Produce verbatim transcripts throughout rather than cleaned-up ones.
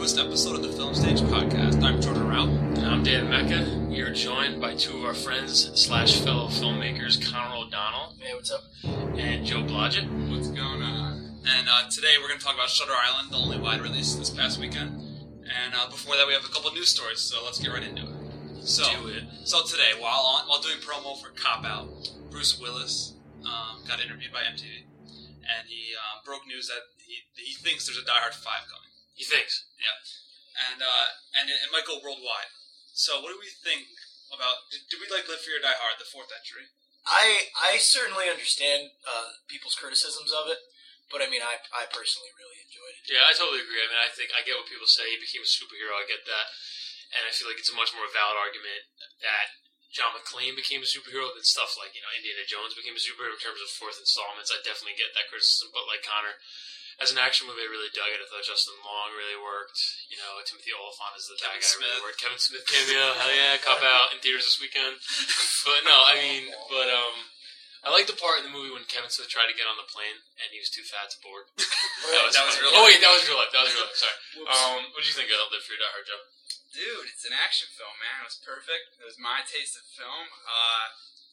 newest episode of the Film Stage Podcast. I'm Jordan Rao. And I'm Dan Mecca. We are joined by two of our friends slash fellow filmmakers, Connor O'Donnell. Hey, what's up? And Joe Blodgett. What's going on? And uh, today we're going to talk about Shutter Island, the only wide release this past weekend. And uh, before that, we have a couple of news stories, so let's get right into it. So, Do it. So today, while on, while doing promo for Cop Out, Bruce Willis um, got interviewed by M T V, and he uh, broke news that he he thinks there's a Die Hard five coming. He thinks. Yeah, and uh, and it, it might go worldwide. So, what do we think about? Do, do we like Live Free or Die Hard, the fourth entry? I I certainly understand uh, people's criticisms of it, but I mean, I I personally really enjoyed it. Yeah, I totally agree. I mean, I think I get what people say. He became a superhero. I get that. And I feel like it's a much more valid argument that John McClane became a superhero than stuff like, you know, Indiana Jones became a superhero in terms of fourth installments. I definitely get that criticism. But like Connor, as an action movie, I really dug it. I thought Justin Long really worked. You know, Timothy Olyphant is the bad guy really worked. Kevin Smith cameo, hell yeah, Cop Out in theaters this weekend. But no, I mean, but um, I like the part in the movie when Kevin Smith tried to get on the plane and he was too fat to board. that was, that was real Oh life. wait, that was real life. That was real life. Sorry. Whoops. Um, what did you think of Live Free or Die Hard, Joe? Dude, it's an action film, man. It was perfect. It was my taste of film. Uh,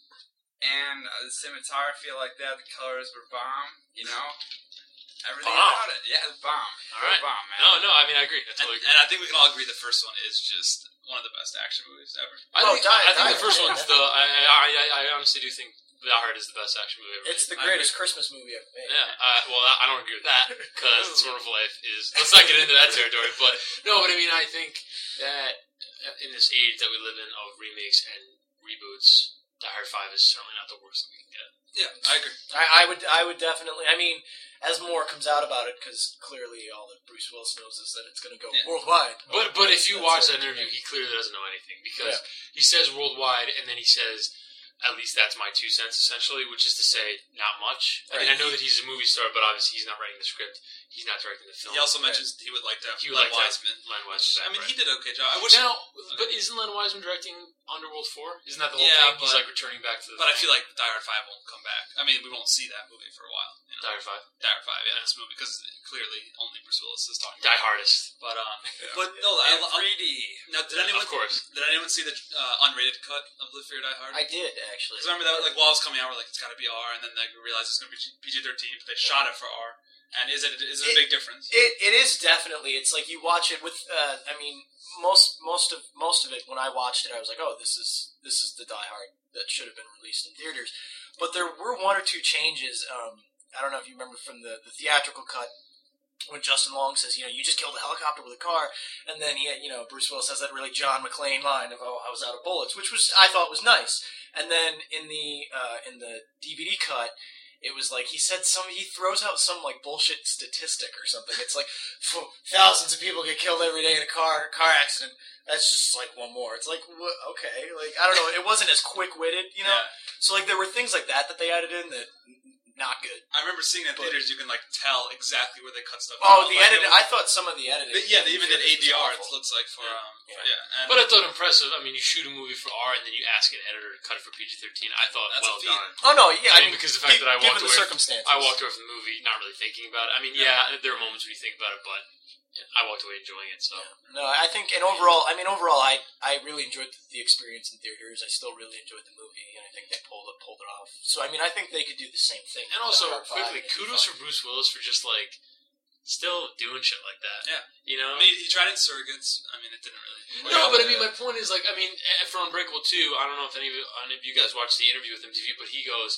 and uh, the cinematography, I like that. The colors were bomb, you know? Everything Bomb. about it. Yeah, it was bomb. All right. Bomb, man. No, no, I mean, I agree. I And, totally agree. and I think we can all agree the first one is just one of the best action movies ever. I Oh, think, Die- I think Die the first Hard. one's the. I, I, I, I honestly do think Die Hard is the best action movie ever. It's the made. I greatest agree. Christmas movie ever made. Yeah. Uh, well, I don't agree with that because It's Wonderful Life is. Let's not get into that territory. But no, but I mean, I think that in this age that we live in of remakes and reboots, Die Hard Five is certainly not the worst that we can get. Yeah, I agree. I, I would I would definitely. I mean, as more comes out about it, because clearly all that Bruce Willis knows is that it's going to go Yeah. worldwide. But but if you That's watch it. that interview, he clearly doesn't know anything because Yeah. he says worldwide, and then he says, at least that's my two cents, essentially, which is to say, not much. I mean, I Right. know that he's a movie star, but obviously he's not writing the script. He's not directing the film. He also mentions he would like to have He would Len like to have Wiseman. Len which, Wiseman back, I mean, right. he did an okay job. I wish, Now, but isn't Len Wiseman directing Underworld four? Isn't that the whole Yeah, thing? He's but- like returning back to the but I thing? feel like Die Hard Five won't come back. I mean, we won't see that movie for a while. You know? Die Hard five. Die Hard Five, yeah, this movie because clearly only Bruce Willis is talking. Die about it. Hardest. But um, but no, I, And I, three D. now did anyone Of course. did anyone see the uh, unrated cut of Live Free or Die Hard? I did actually. Because remember that, like, while it was coming out, we're like, it's got to be R, and then like, we realized it's going to be P G thirteen, but they shot it for R. And is it is it a It- big difference? It it is definitely. It's like you watch it with. Uh, I mean, most most of most of it when I watched it, I was like, oh, this is this is the Die Hard that should have been released in theaters. But there were one or two changes. Um, I don't know if you remember from the, the theatrical cut when Justin Long says, you know, you just killed a helicopter with a car, and then he, you know, Bruce Willis has that really John McClane line of, oh, I was out of bullets, which was I thought was nice. And then in the uh, in the D V D cut. It was like he said some. He throws out some like bullshit statistic or something. It's like phew, thousands of people get killed every day in a car car accident. That's just like one more. It's like wh- okay, like I don't know. It wasn't as quick witted, you know. Yeah. So like there were things like that that they added in that not good. I remember seeing it in But- theaters. You can like tell exactly where they cut stuff. Oh, out. the Like, edit. it was- I thought some of the editing. But yeah, they even did A D R. It was awful. looks like for um, Yeah. for- yeah. And But I thought impressive. I mean, you shoot a movie for R, and then you ask an editor to cut it for P G thirteen. I thought, That's a well feat. done. Oh no, yeah. I I mean, mean, because the fact that I walked given the away, circumstances, I walked away from the movie not really thinking about it. I mean, yeah, there are moments where you think about it, but I walked away enjoying it. So No, I think, and overall, I mean, overall, I, I really enjoyed the experience in theaters. I still really enjoyed the movie, and I think they pulled it pulled it off. So, I mean, I think they could do the same thing. and with also Die Hard five quickly, and kudos Indy for Bruce Willis for just like still doing shit like that. Yeah. You know. I mean, he tried in Surrogates. I mean, it didn't really. No, but I mean, my point is, like, I mean, eh, for Unbreakable two, I don't know if any of you, any of you guys watched the interview with M T V, but he goes,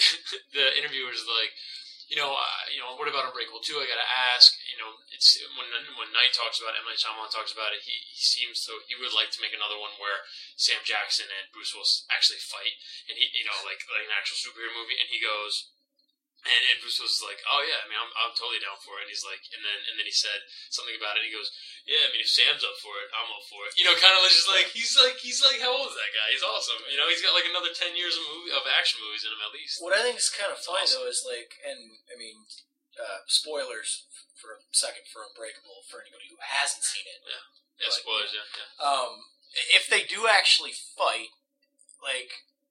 the interviewer's like, you know, uh, you know, what about Unbreakable two? I gotta ask, you know, it's when when Knight talks about it, M. Night Shyamalan talks about it, he, he seems to, he would like to make another one where Sam Jackson and Bruce Willis actually fight, and he, you know, like, like an actual superhero movie, and he goes, And, and Bruce was like, "Oh yeah, I mean, I'm I'm totally down for it." And he's like, and then and then he said something about it. He goes, "Yeah, I mean, if Sam's up for it, I'm up for it." You know, kind of just like he's like he's like, how old is that guy? He's awesome. You know, he's got like another ten years of movie of action movies in him at least. What I think is kind of funny awesome. though is like, and I mean, uh, spoilers for a second for Unbreakable for anybody who hasn't seen it. Yeah, But, spoilers. Yeah, yeah. Um, if they do actually fight, like,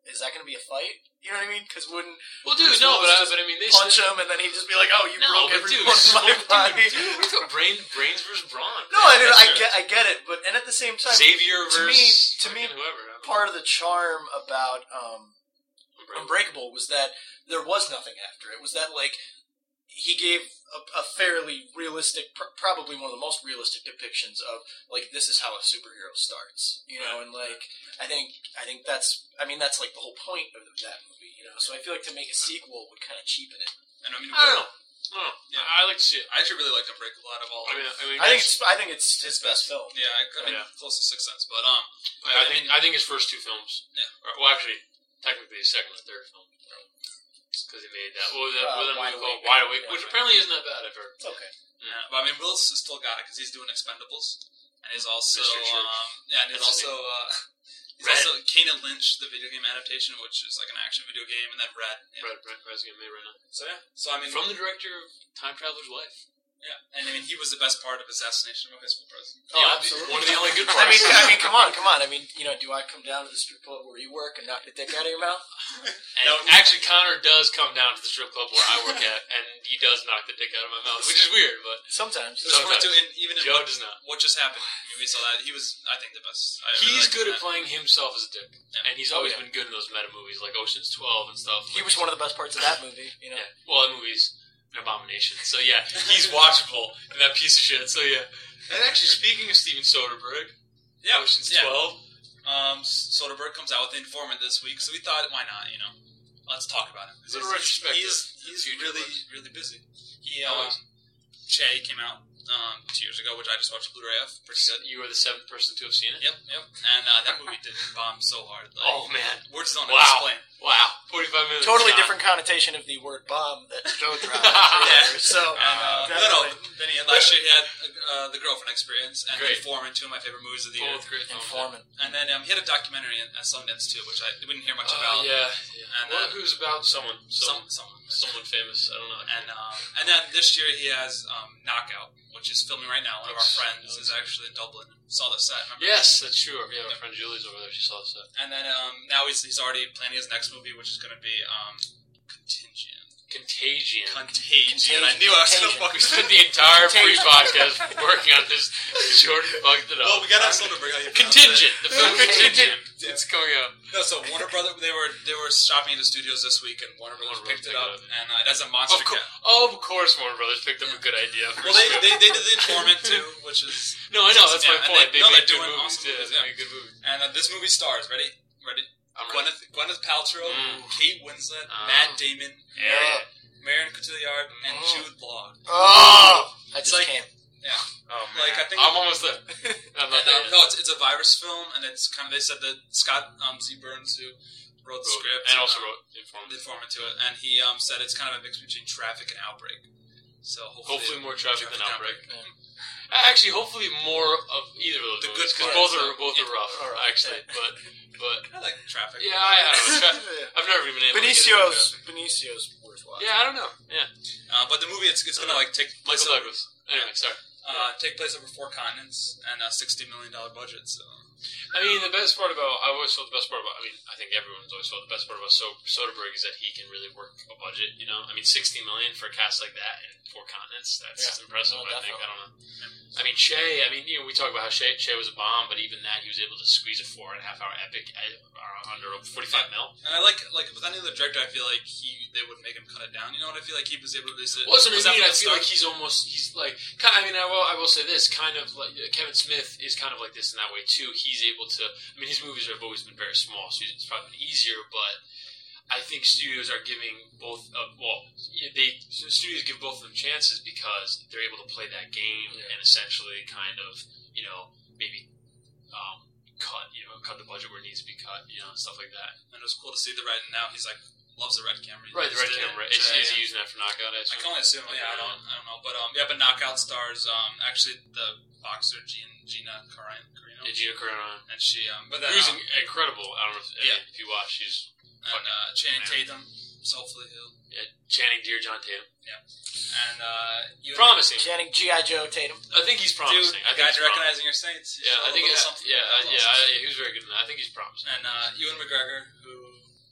is that going to be a fight? You know what I mean? Because wouldn't Well, dude, Bruce no, but, Willis I, but I mean, they punch said, him and then he'd just be like, "Oh, you no, broke but every dude, bone in my dude, body." dude, what about brain, brains versus brawn? No, I, That's I fair. get, I get it, but and at the same time, Savior to me, versus to me, fucking whoever. I don't know. part of the charm about um, Unbreakable. Unbreakable was that there was nothing after it. Was that like he gave a, a fairly realistic, pr- probably one of the most realistic depictions of like this is how a superhero starts, you know, and like I think I think that's I mean that's like the whole point of that movie, you know. So I feel like to make a sequel would kind of cheapen it. And I mean, I don't know. I don't know. Yeah. I like to see it. I actually really liked Unbreakable out of all. I mean, I mean, I think it's I think it's his best film. yeah, I, I mean, Yeah. close to Sixth Sense, but um, I, I I think mean- I think his first two films. Yeah. Or, well, actually, technically his second and third film. Because he made that. What was that? Uh, what was that Wide movie called? Awake. Wide Awake, Wide which Awake. apparently isn't that bad. I've heard. It's okay. yeah, but I mean, Willis has still got it because he's doing Expendables, and he's also Mister Church. um, yeah, and he's That's his also uh, he's Red. also Kane and Lynch, the video game adaptation, which is like an action video game, and then Red. Yeah. Red, Red, Red's getting made right now. So yeah, so I mean, From the director of Time Traveler's Wife. yeah, and I mean, he was the best part of Assassination of a High School President. Oh, Yeah, absolutely. One of the only good I parts. mean, I mean, come on, come on. I mean, you know, do I come down to the strip club where you work and knock the dick out of your mouth? And actually, Connor does come down to the strip club where I work at, and he does knock the dick out of my mouth, which is weird, but Sometimes. There's one or two, Sometimes. and even in Joe what, does not. what just happened, we saw that he was, I think, the best. I really He's liked good him at in that. playing himself as a dick, Yeah. and he's Oh, always yeah. been good in those meta movies like Ocean's twelve and stuff. He was one of the best parts of that movie, you know. Yeah. Well, that movie's an abomination. So yeah, he's watchable in that piece of shit. So yeah. And actually, speaking of Steven Soderbergh, Yeah, Ocean's yeah. twelve. Um, Soderbergh comes out with The Informant this week, so we thought, why not? You know, let's talk about him. 'Cause Little he's, retrospective he's, to he's future really, works. really busy. He um, Always. Che came out um, two years ago, which I just watched Blu-ray of. Pretty good. You were the seventh person to have seen it. Yep, yep. And uh, that movie did bomb so hard. Like, Oh man! words don't Wow. explain. Wow! Forty-five minutes. Totally John. different connotation of the word bomb that Joe dropped. Yeah. So, And, uh, no, no. definitely. Then he had, last year he had uh, the Girlfriend Experience and Great. Informant, two of my favorite movies of the year. Both great films. Informant. And then um, he had a documentary at, at Sundance too, which I we didn't hear much Uh, about. yeah. yeah. And well, then- who's about someone? Some, Someone, someone. someone famous. I don't know. And um, and then this year he has um, Knockout, which is filming right now. One of our Looks- friends looks is actually in Dublin. Saw the set. Remember? Yes, that's true. Yeah, my friend Julie's over there. She saw this. And then um, now he's he's already planning his next movie, which is going to be um, Contagion. Contagion. Contagion. I knew I was going to Contagion. fuck We spent the entire Contagion. pre-podcast working on this. Jordan fucked it up. Well, we got to have Soderbergh. How you pronounce Contingent. it. The film Contingent. It's coming out. No, so Warner Brother, they were they were shopping at the studios this week, and Warner Brothers Warner picked it Brothers up, picked it and uh, it has a monster Of, co- cat. of course, Warner Brothers picked up a good idea. For Well, they, script. they, they did The Informant too, which is no, I know. That's Yeah, my and point. they- They, no, make they're good doing movies. awesome Yeah, movies, they yeah. make good movies. and uh, this movie stars ready, ready. I'm ready. Gwyneth, Gwyneth Paltrow, Mm. Kate Winslet, Uh. Matt Damon, Yeah. Marion Cotillard, and Mm. Jude Law. Oh! I It's just like- came. Yeah, Oh man. Like, I think- I'm almost there. I'm not and, there um, yet. no, it's, it's a virus film, and it's kind of they said that Scott um, Z. Burns, who wrote the Wrote- script, and also um, wrote The Informant. the informant to it, and he um, said it's kind of a mix between Traffic and Outbreak. So hopefully, Hopefully more traffic than Traffic Outbreak. Mm. Actually, hopefully more of either of those The movies good because parts, both are so- both are yeah. rough. All right. Actually, but but I like Traffic. yeah, I, I don't know. Tra- I've never even been able to get into Benicio's, Traffic. Benicio's worth watching. Yeah, I don't know. Yeah, Uh, but the movie it's, it's gonna like take place Michael over, Douglas. Anyway, sorry. uh, take place over four continents and a sixty million dollar budget. So I mean, the best part about I've always felt the best part about. I mean, I think everyone's always felt the best part about so- Soderbergh is that he can really work a budget. You know, I mean, sixty million for a cast like that in four continents. That's Yeah. impressive. No, I think. I definitely. don't know. I mean, Che. I mean, you know, we talk about how Che, che was a bomb, but even that, he was able to squeeze a four and a half hour epic at, uh, under forty-five mil. and I like like with any other director, I feel like he they would make him cut it down. You know what I feel like he was able to release it. Well, that's what Was I that mean. from I the feel start? like he's almost he's like. Kind I mean, I will I will say this. Kind of like Kevin Smith is kind of like this in that way too. He's able to. I mean, his movies have always been very small, so it's probably been easier. But I think studios are giving both. Uh, well, they studios give both of them chances because they're able to play that game and essentially kind of you know maybe um, cut you know cut the budget where it needs to be cut you know stuff like that. and it was cool to see the red. And now he's like loves the red camera. He Right, the red used it, camera. and, Is, uh, is he using that for Knockout? I I assume? can only assume. Yeah, I don't. I don't know. But um, yeah, but Knockout stars um actually the boxer Gina Gina Carino. Carino. Yeah, Gina Carano. And she um, but then Who's um, incredible. I don't know if, Yeah. if you watch. She's and uh, Channing Man. Tatum. So hopefully he'll yeah, Channing Dear John Tatum. and uh, you Promising. Channing G I. Joe Tatum. I think he's Dude, promising. I think guys he's are promising. recognizing your saints. Yeah, I Show a think little it's, something. yeah, That was yeah, awesome. I, he was very good in that. I think he's promising. And uh, Ewan McGregor, who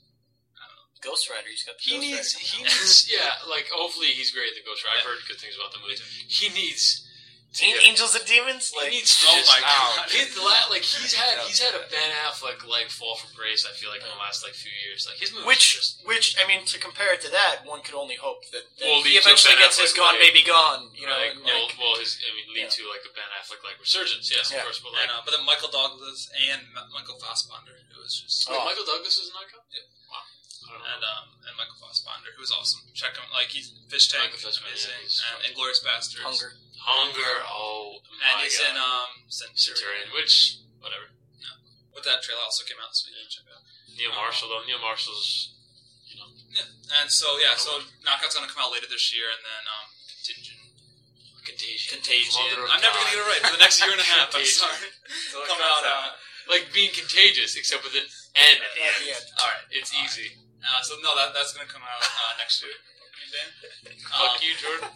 Ghost Rider. He's got the He Ghost needs, Rider. he needs, yeah, like, hopefully he's great at the Ghost Rider. I've heard good things about the movie. He needs to An- get- Angels and Demons. He Like, needs to Oh just, my God. He, the la- like, he's had, he's had a Ben Affleck, like, fall from grace, I feel like, in the last, like, few years. Like, his movies which, are just, which I mean, to compare it to that, one could only hope that, that Will he lead to eventually Ben gets his Affleck, Gone like- Baby Gone. You know, right, and, well, like, well, his, I mean, lead Yeah. to, like, a Ben Affleck, like, resurgence, yes, Yeah. of course, but, And, like, uh, but then Michael Douglas and Ma- Michael Fassbender, who was just wait, Oh. Michael Douglas is an icon? Yeah. Wow. I don't know. and um and Michael Fassbender, who was awesome. Check him, like he's Fish Tank, Michael Fassbender, amazing, yeah, he's and Inglourious Basterds, Hunger. Hunger, oh, and my he's God. in um Centurion. Centurion, which, whatever. With that trailer also came out this week. Check it out. Neil Marshall, though. Neil Marshall's, you know, Yeah, and so yeah, so Knockout's gonna come out later this year, and then um Contingent, Contagion. Contagion. Mother of I'm never God. gonna get it right for the next year and a half. I'm Contagion. sorry. So it Come comes out. Uh, Like being contagious, except with an N at the At end. the end. all right, It's all right. easy. Uh, so no, that that's gonna come out uh, next year. Dan? Fuck Um, you, Jordan.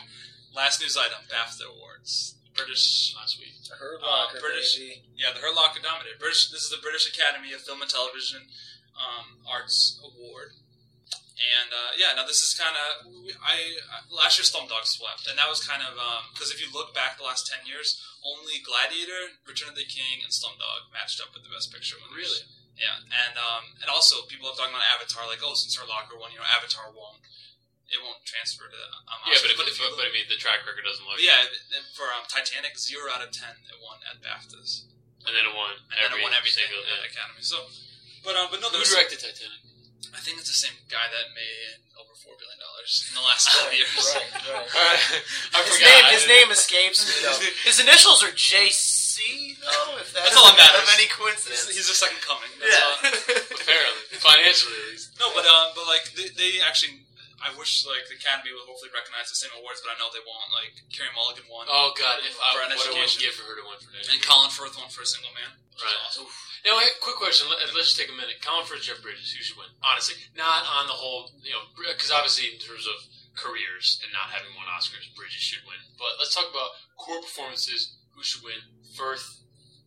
Last news item: BAFTA awards. British. Last week. Hurt Uh, Locker, British- baby. Yeah, the Hurt Locker dominated. British. This is the British Academy of Film and Television um, Arts Award. And uh, yeah, now this is kind of I, I last year Slumdog swept, and that was kind of because if you look back the last ten years, only Gladiator, Return of the King, and Slumdog matched up with the Best Picture winners. Really? Yeah, and um, and also people have talking about Avatar, like oh, since Hurt Locker won, you know, Avatar won't it won't transfer to um, Yeah, Oscars. but, if, if you but, but I mean, the track record doesn't look. but yeah, for um, Titanic, zero out of ten it won at BAFTAs, And then it won and then every it won everything single. at Yeah. Academy. So, but um, but no, Who there's directed Titanic? I think it's the same guy that made over four billion dollars in the last twelve years. Right, right. Alright. I His forgot. name, I his didn't- name escapes me though. His initials are J C though. If that's, That's all that matters. Of any He's, coincidence. he's the second coming. That's all. Yeah. Apparently, financially at least. No, but um, but like they, they actually, I wish like the Academy would hopefully recognize the same awards, but I know they won't. Like Carey Mulligan won, Oh God, if I, For what an I would education. give for her to win for an and education. Colin Firth won for A Single Man. which was Right. awesome. Now, hey, quick question. Let, let's just take a minute. Colin Firth, Jeff Bridges, who should win? Honestly, not on the whole, you know, because obviously in terms of careers and not having won Oscars, Bridges should win. But let's talk about core performances. Who should win? Firth,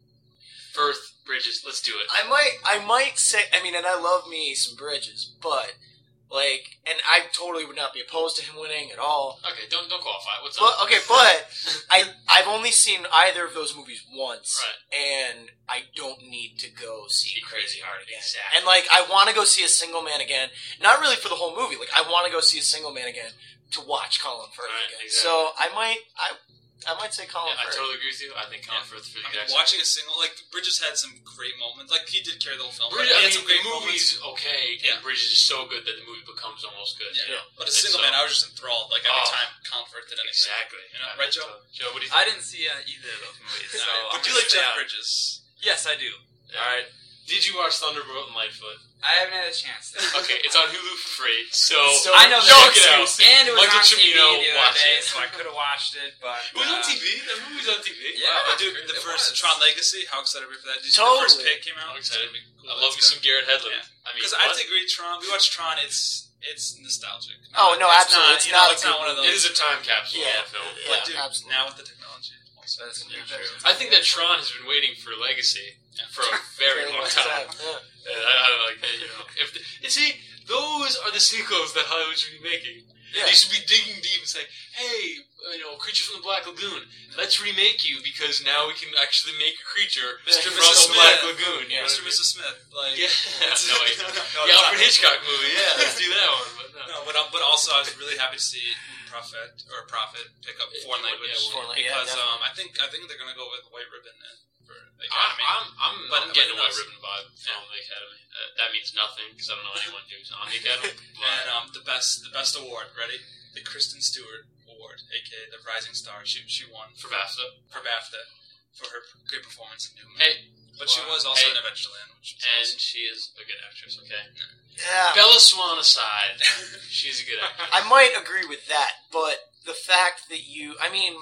Firth, Bridges. Let's do it. I might, I might say. I mean, and I love me some Bridges, but like, and I totally would not be opposed to him winning at all. Okay, don't don't qualify. What's But up? okay, but I, I've only seen either of those movies once, Right. and I don't need to go see Be Crazy crazy Heart hard again. exactly. And like, I want to go see A Single Man again. Not really for the whole movie. Like, I want to go see A Single Man again to watch Colin Firth Right, again. exactly. So I might, I, I might say Colin Yeah, I Firth. totally agree with you. I think Colin Yeah. Firth for the I mean, exact watching a single like Bridges had some great moments. Like he did carry the whole film. Bridges, he I had mean, some great the movie's moments. okay, Yeah. and Bridges is so good that the movie becomes almost good. Yeah, you know? but A And Single so- Man, I was just enthralled. Like every Oh. time Colin Firth did anything. Exactly. You know, I right, think Joe? so. Joe, what do you think? I didn't see uh, either of those movies, so but I'm do you gonna like say Jeff out. Bridges? Yes, I do. Yeah. All right, Did you watch Thunderbolt and Lightfoot? I haven't had a chance. To. Okay, it's on Hulu for free, so, So- I know check that. it out. And it was Michael on T V Cimino, the watch other day, it. so I could have watched it, but It was on uh, T V. That movie was on T V. Yeah. Wow, It dude, was- the it first was. Tron Legacy. How excited are we for that? Did you see the first Totally. pick came out? I'm excited. Cool, I love me that's some Garrett Hedlund. Yeah. I mean, Because I have what? to agree, Tron. We watched Tron. It's it's nostalgic. Oh, no, it's absolutely. Not, It's you not know, a it's good not one of those. It is a time capsule Yeah. of a film. Yeah. But dude, absolutely. now with the technology, also, That's yeah, true. true. I think that Tron has been waiting for Legacy for a very long time. Yeah. And I, I don't like that, you know. If the, you see, those are the sequels that Hollywood should be making. Yeah. They should be digging deep and say, hey, you know, Creature from the Black Lagoon, let's remake you because now we can actually make a creature Mister from Missus the Black Smith. Lagoon. You know Mister what I mean? Missus Smith. Like, Yeah, it's- no, I- no, the it's Alfred not. Hitchcock movie, yeah, let's do that one. But no. No, but um, but also I was really happy to see Prophet or Prophet pick up foreign Yeah, language yeah, foreign language, yeah, because um, I think I think they're gonna go with White Ribbon uh, for the I, Academy. I'm, I'm, But- I'm but getting who a White knows? Ribbon vibe from the Academy. Uh, that means nothing because I don't know anyone who's on the Academy. But and um, the best the best award, ready? The Kristen Stewart Award, aka the Rising Star. She she won for BAFTA. for BAFTA for her great performance in Newman. Hey, but she well, was also hey. in Adventureland, which was and awesome. she is a good actress, okay? Yeah. Bella Swan aside, she's a good actress. I might agree with that, but the fact that you, I mean,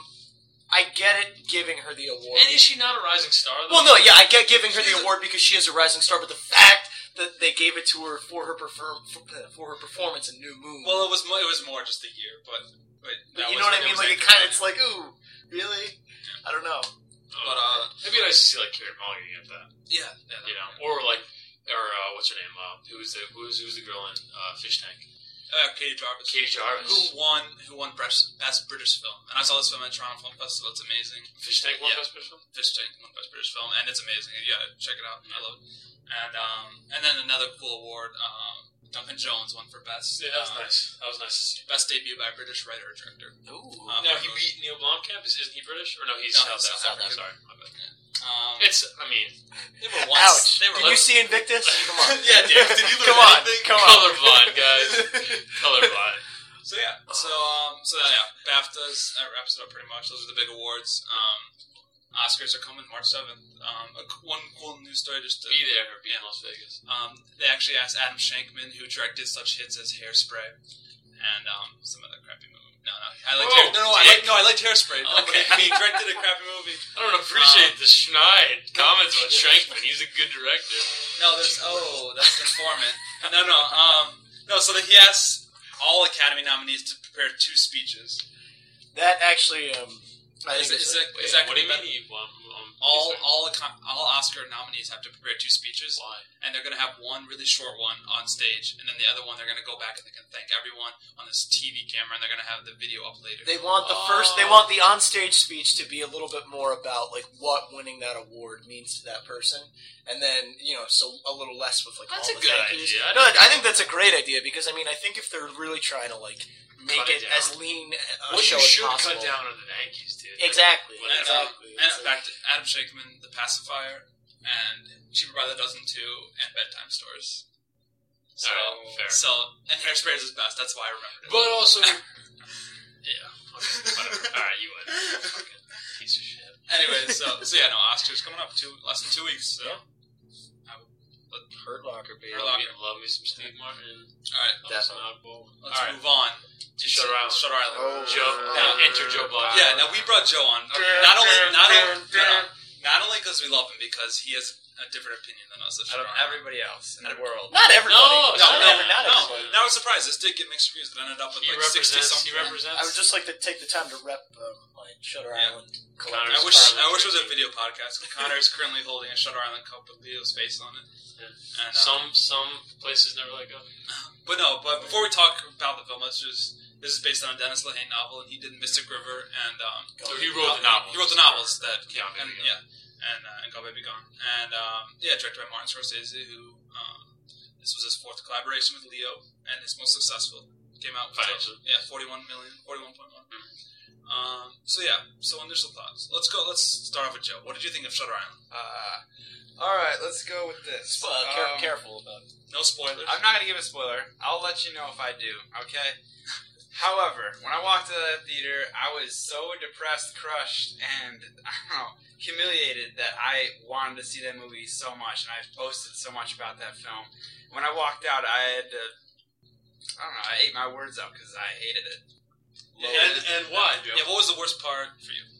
I get it giving her the award. And is she not a rising star, though? Well, no, yeah, I get giving her She's the a- award because she is a rising star, but the fact that they gave it to her for her perform for, for her performance in New Moon. Well, it was mo- it was more just a year, but but, but that you was- know what I it mean? was Like it anchored kind of, by- it's like, ooh, really? I don't know. Oh, But, uh, it'd be nice to see like Carey Mulligan get that, yeah, yeah, you know, or like or uh, what's her name? Uh, who was the who was, who was the girl in uh, Fish Tank? Uh, Katie Jarvis. Katie Jarvis. Who won? Who won best, best British film? And I saw this film at Toronto Film Festival. It's amazing. Fish Tank won Yeah. best British film. Fish Tank won best British film, and it's amazing. Yeah, check it out. I love it. And um, and then another cool award. Um, Duncan Jones won for best. Yeah, that was uh, nice. That was nice to see. Best debut by a British writer or director. Ooh. Uh, Now he beat Neil Blomkamp. Is, isn't he British? Or no, he's No, South, he's South South African. African. Sorry, my bad. Um, It's. I mean, they were once. Ouch. They were Did you once- see Invictus? Come on. Yeah, dude. Did you learn Come on. anything? Come on. colorblind guys. Colorblind. So yeah, so um, so yeah, BAFTAs that wraps it up pretty much. Those are the big awards. Um, Oscars are coming March seventh. Um, a, one cool news story just to, Be there or be in Las Vegas. Um, they actually asked Adam Shankman, who directed such hits as Hairspray and um, some other crappy movie. No, no, I liked Whoa, Hair, no, no, I dick. liked no, I liked Hairspray. No, Okay. but he directed a crappy movie. I don't appreciate the Schneid comments on Shankman. He's a good director. No, there's oh, that's the informant. No, no, um, no. So that he asked all Academy nominees to prepare two speeches. That actually, um, I Is, think is, it's that, Wait, is that what do gonna you be mean? You want, um, all sorry. all Acco- all Oscar nominees have to prepare two speeches, Why? and they're going to have one really short one on stage, and then the other one they're going to go back and they can thank everyone on this T V camera, and they're going to have the video up later. They want the Oh. first. They want the onstage speech to be a little bit more about like what winning that award means to that person, and then you know, so a little less with like That's all a the good thank yous. idea. I No, didn't I know. think that's a great idea because I mean, I think if they're really trying to like make Cut it it down. as lean a What show you as should possible, cut down on the Yankees, dude. exactly, and, uh, exactly. and It's back like- to Adam Shankman, The Pacifier, and Cheaper by the Dozen Two, and Bedtime Stories. So, Alright, fair. so and Hairspray is his best. That's why I remembered it. But also, yeah, whatever. All right, you win. Fucking piece of shit. Anyway, so so yeah, no, Oscars coming up two less than two weeks. So, Yeah. I would- let- Hurt Locker, baby. Hurt Love Locker. me, love me some Steve Martin. all right, Love me some Definitely. Oddball. let's All right, move on to Shutter Island. Shutter Island. Oh. Joe. Now enter Joe Block. Yeah, now we brought Joe on. Not only, not only, no, no, not only because we love him, because he has a different opinion than us. of Out of Shutter Island. everybody else in the world. Not everybody. No, No, not, no, every- not no. everybody. Now I was surprised. This did get mixed reviews. It ended up with He like sixty represents. something. He represents. I would just like to take the time to rep um, my Shutter Yeah. Island I collector's wish card. I wish it was a video podcast. Connor is currently holding a Shutter Island cup with Leo's face on it. Yeah. And, um, Some some places never let go. but no. But before we talk about the film, let's just. This is based on a Dennis Lehane novel, and he did Mystic River, and um, So he wrote the novel. He wrote the novels that Yeah, and, Baby Gone. yeah, and uh, and Go Baby Gone, and um, yeah, directed by Martin Scorsese, who um, this was his fourth collaboration with Leo, and his most successful. Came out with Financially. yeah, forty-one million, forty-one point one. Um, so yeah, so initial thoughts. Let's go. Let's start off with Joe. What did you think of Shutter Island? Uh, all right, let's go with this. Uh, care- Um, careful about it. No spoilers. I'm not gonna give a spoiler. I'll let you know if I do. Okay. However, when I walked to the theater, I was so depressed, crushed, and I don't know, humiliated that I wanted to see that movie so much, and I posted so much about that film. When I walked out, I had to. I don't know. I ate my words up because I hated it. And and why, Joe? Yeah, what was the worst part for you?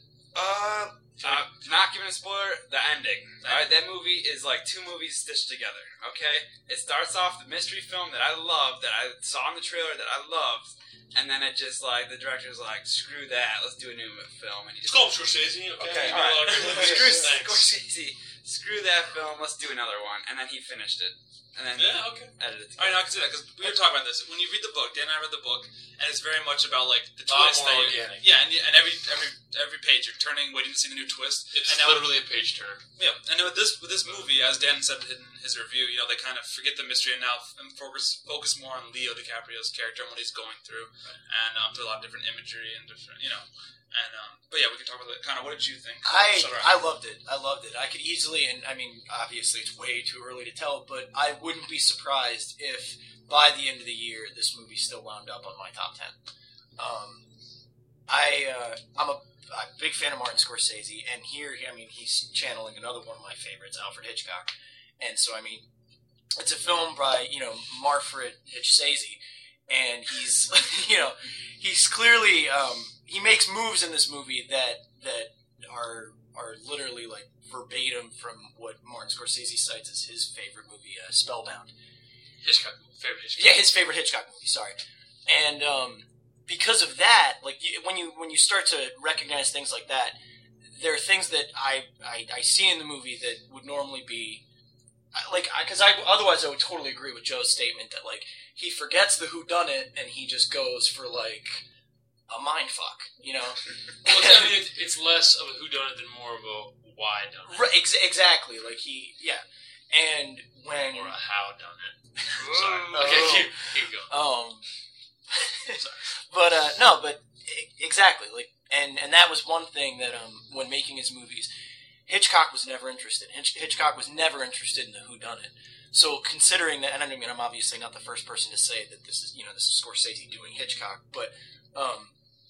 Uh, uh, not giving a spoiler, the ending. Alright, that movie is like two movies stitched together, okay? It starts off the mystery film that I loved, that I saw in the trailer that I loved, and then it just like, the director's like, screw that, let's do a new film. And he It's just, called Scorsese. Okay. okay, You know, alright. like, screw thanks. Scorsese. Screw that film, let's do another one. And then he finished it. And then Yeah. Okay. edited it All right, together. now I can see that because we were talking about this. When you read the book, Dan and I read the book, and it's very much about like the A lot twist. more that you- organic. Yeah, and, you- and every every every page you're turning, waiting to see the new twist. It's and now, literally a page turn. yeah, and with this with this movie, as Dan said in his review, you know, they kind of forget the mystery and now f- and focus focus more on Leo DiCaprio's character and what he's going through, and um, put a lot of different imagery and different, you know. And um, but yeah, we can talk about it. Kind of, what did you think? of I Shutter I Island? loved it. I loved it. I could easily, and I mean, obviously, it's way too early to tell, but I wouldn't be surprised if by the end of the year, this movie still wound up on my top ten. Um, I uh, I'm a, a big fan of Martin Scorsese, and here, I mean, he's channeling another one of my favorites, Alfred Hitchcock, and so I mean, it's a film by you know Marfred Hitchsese, and he's you know he's clearly. Um, He makes moves in this movie that that are are literally like verbatim from what Martin Scorsese cites as his favorite movie, uh, Spellbound. Hitchcock. Favorite Hitchcock. Yeah, his favorite Hitchcock movie. Sorry, and um, because of that, like you, when you when you start to recognize things like that, there are things that I, I I see in the movie that would normally be I- like, because I, otherwise I would totally agree with Joe's statement that, like, he forgets the whodunit and he just goes for, like, a mind fuck, you know? Well, I mean, it's, it's less of a whodunit than more of a why done it. Right, ex- exactly. Like, he, yeah. And when... Or a how done it. Ooh. Sorry. Okay, Oh. keep, keep going. Um, but uh, no, but e- exactly, like, and and that was one thing that um, when making his movies, Hitchcock was never interested. Hitch- Hitchcock was never interested in the whodunit. So considering that, and I mean, I'm obviously not the first person to say that this is, you know, this is Scorsese doing Hitchcock, but um,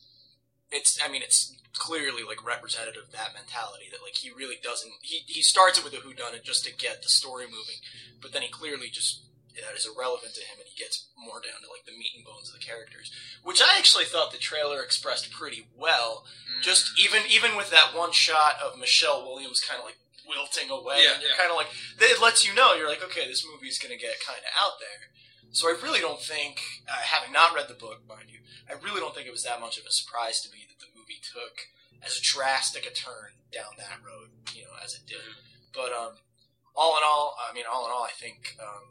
it's, I mean, it's clearly like representative of that mentality that like he really doesn't. He he starts it with a whodunit just to get the story moving, but then he clearly just. That is irrelevant to him, and he gets more down to like the meat and bones of the characters, which I actually thought the trailer expressed pretty well. Mm. Just even even with that one shot of Michelle Williams kind of like wilting away, Yeah, and you're yeah. kind of like, it lets you know you're like, okay, this movie's going to get kind of out there. So I really don't think, uh, having not read the book, mind you, I really don't think it was that much of a surprise to me that the movie took as drastic a turn down that road, you know, as it did. But um, all in all, I mean, all in all, I think. Um,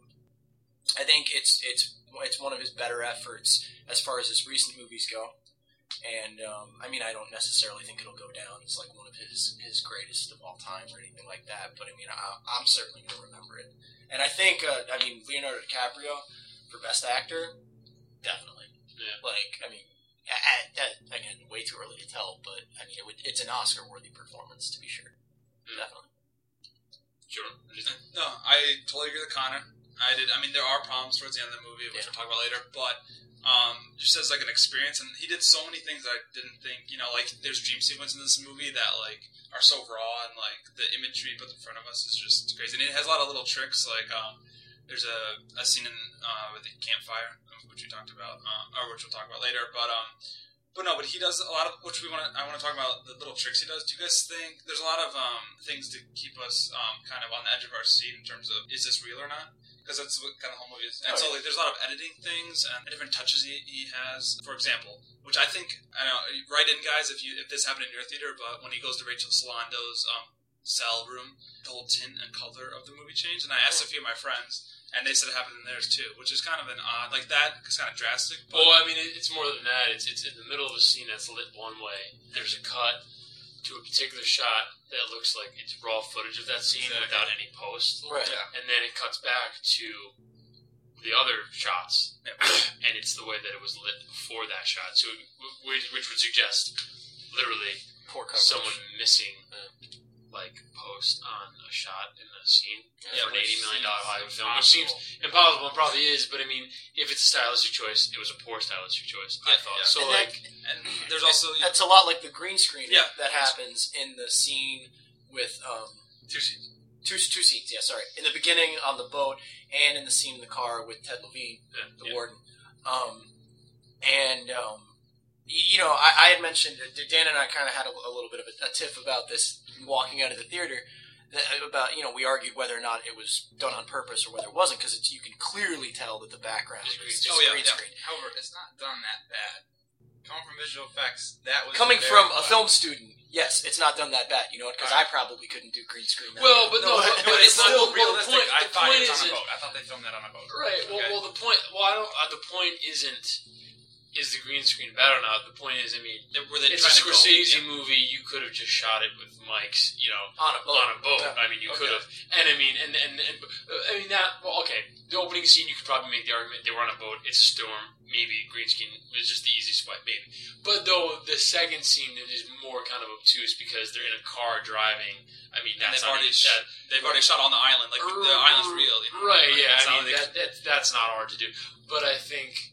I think it's it's it's one of his better efforts as far as his recent movies go, and um, I mean I don't necessarily think it'll go down as like one of his, his greatest of all time or anything like that. But I mean I, I'm certainly gonna remember it, and I think uh, I mean Leonardo DiCaprio for Best Actor, definitely. Yeah. Like I mean, at, at, again, way too early to tell, but I mean it would, it's an Oscar worthy performance to be sure, Mm. definitely. Sure. What do you think? No, I totally agree with Connor. I did. I mean, there are problems towards the end of the movie, which Yeah. we'll talk about later. But um, just as like an experience, and he did so many things that I didn't think. You know, like there's dream sequences in this movie that like are so raw, and like the imagery put in front of us is just crazy. And it has a lot of little tricks. Like um, there's a, a scene in uh, with the campfire, which we talked about, uh, or which we'll talk about later. But um, but no, but he does a lot of which we want to. I want to talk about the little tricks he does. Do you guys think there's a lot of um, things to keep us um, kind of on the edge of our seat in terms of is this real or not? Because that's what kind of whole movie is. And Oh, so yeah. like, there's a lot of editing things and different touches he, he has. For example, which I think, I don't know, write in guys if you if this happened in your theater, but when he goes to Rachel Solando's um, cell room, the whole tint and color of the movie changed. And I asked a few of my friends, and they said it happened in theirs too, which is kind of an odd, like that is kind of drastic. But Well, I mean, it, it's more than that. It's it's in the middle of a scene that's lit one way. There's a cut to a particular shot that looks like it's raw footage of that scene Exactly. without any post. Right. Yeah. And then it cuts back to the other shots, and it's the way that it was lit before that shot. So, which, which would suggest literally Poor coverage. someone missing like post on a shot in a scene Yeah, for an which eighty million dollar Hollywood seems film, which seems impossible and probably is. But I mean, if it's a stylistic choice, it was a poor stylistic choice. I Yeah, thought yeah. so. And that- Like, and there's also That's a lot like the green screen Yeah. that happens in the scene with um, two scenes. two two scenes. Yeah, sorry. In the beginning on the boat, and in the scene in the car with Ted Levine, Yeah, the yeah. warden. Um, and um, y- you know, I, I had mentioned that Dan and I kind of had a, a little bit of a, a tiff about this walking out of the theater. that- About you know, we argued whether or not it was done on purpose or whether it wasn't, because you can clearly tell that the background It's is green just screen. Oh, yeah, green yeah. screen. However, it's not done that bad. Coming from visual effects, that was Coming very from a well. film student, yes, it's not done that bad. You know what? Because I probably couldn't do green screen. that Well, well. but no, but, But it's not still well, the realistic. point- I the thought point it was on isn't- a boat. I thought they filmed that on a boat. Right. Well, Okay. well, the point. Well, I don't. Uh, the point isn't. Is the green screen bad or not? The point is, I mean, were they it's a trying to go- Scorsese yeah. movie. You could have just shot it with mics, you know, on a boat. on a boat. Yeah. I mean, you Okay. could have. And I mean, and, and and uh, I mean that. Well, okay. The opening scene, you could probably make the argument they were on a boat. It's a storm. Maybe green screen is just the easy swipe. Maybe. But though the second scene is more kind of obtuse because they're in a car driving. I mean, And that's they've not already even- sh- that, they've already shot on the island. Like the island's real. You know? Right, Like, yeah. it's I not mean, like that, that, that's not hard to do. But I think,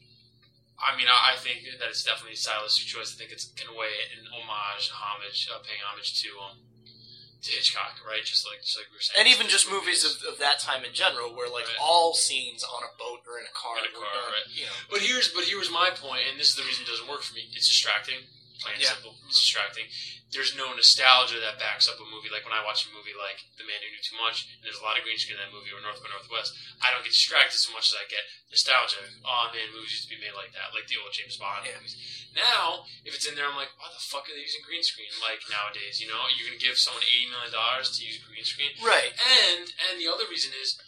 I mean, I, I think that it's definitely a stylistic choice. I think it's, in a way, an homage, homage, uh, paying homage to um, to Hitchcock, right? Just like, just like we were saying. And even just movies of, of that time in general, where like Right. all scenes on a boat or in a car, In a were car, done, right. you know. But here's, but here's my point, and this is the reason it doesn't work for me. It's distracting, plain and Yeah. simple. It's distracting. There's no nostalgia that backs up a movie. Like when I watch a movie like The Man Who Knew Too Much, and there's a lot of green screen in that movie, or North by Northwest, I don't get distracted so much as I get nostalgia. Oh man, movies used to be made like that, like the old James Bond Yeah. movies. Now, if it's in there, I'm like, why the fuck are they using green screen? Like nowadays, you know, you're gonna give someone eighty million dollars to use green screen. Right. And and the other reason is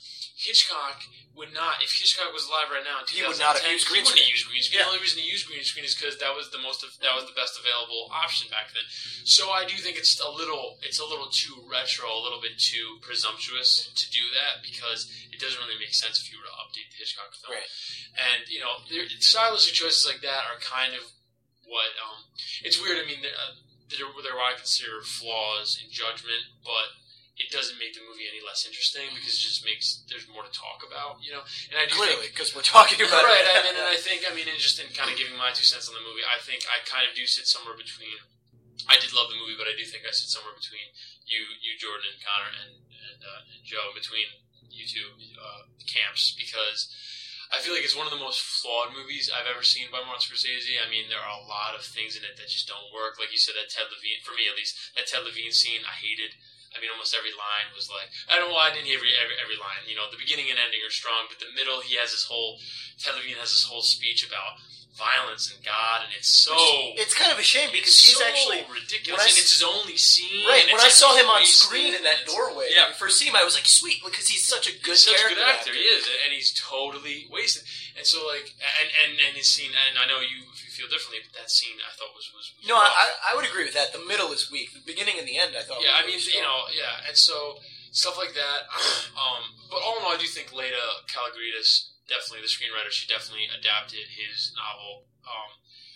Hitchcock would not, if Hitchcock was alive right now in He would twenty ten, not have used green he wouldn't screen. use green screen. Yeah. The only reason he used green screen is because that was the most, that was the best available option back then. So I do think it's a little, it's a little too retro, a little bit too presumptuous to do that because it doesn't really make sense if you were to update the Hitchcock film. Right. And you know, there, stylistic choices like that are kind of what um, it's weird. I mean, there, uh, there, there are what I consider flaws in judgment, but it doesn't make the movie any less interesting because it just makes there's more to talk about, you know. And I do Clearly, think, because we're talking about right. it. I mean, and I think, I mean, and just in kind of giving my two cents on the movie, I think I kind of do sit somewhere between. I did love the movie, but I do think I sit somewhere between you, you Jordan and Connor, and and, uh, and Joe, between you two uh, camps, because I feel like it's one of the most flawed movies I've ever seen by Martin Scorsese. I mean, there are a lot of things in it that just don't work. Like you said, that Ted Levine, for me at least, that Ted Levine scene, I hated. I mean, almost every line was like, I don't know why I didn't hear every, every, every line. You know, the beginning and ending are strong, but the middle, he has this whole, Ted Levine has this whole speech about violence and God, and it's so... It's kind of a shame because it's he's so actually... ridiculous, when I and it's his only scene. Right, and when it's I saw like him on wasted, screen in that it's- doorway, Yeah. when I first see him, I was like, sweet, because he's such a good He's such a character good actor, actor. he is, and he's totally wasted. And so, like, and, and, and his scene, and I know you if you feel differently, but that scene I thought was was, was No, rough. I, I would agree with that. The middle is weak. The beginning and the end, I thought. yeah, I was mean, really you strong. know, yeah, and so stuff like that. Um, but all in all, I do think Leda Kalogridis, definitely the screenwriter, she definitely adapted his novel. Um,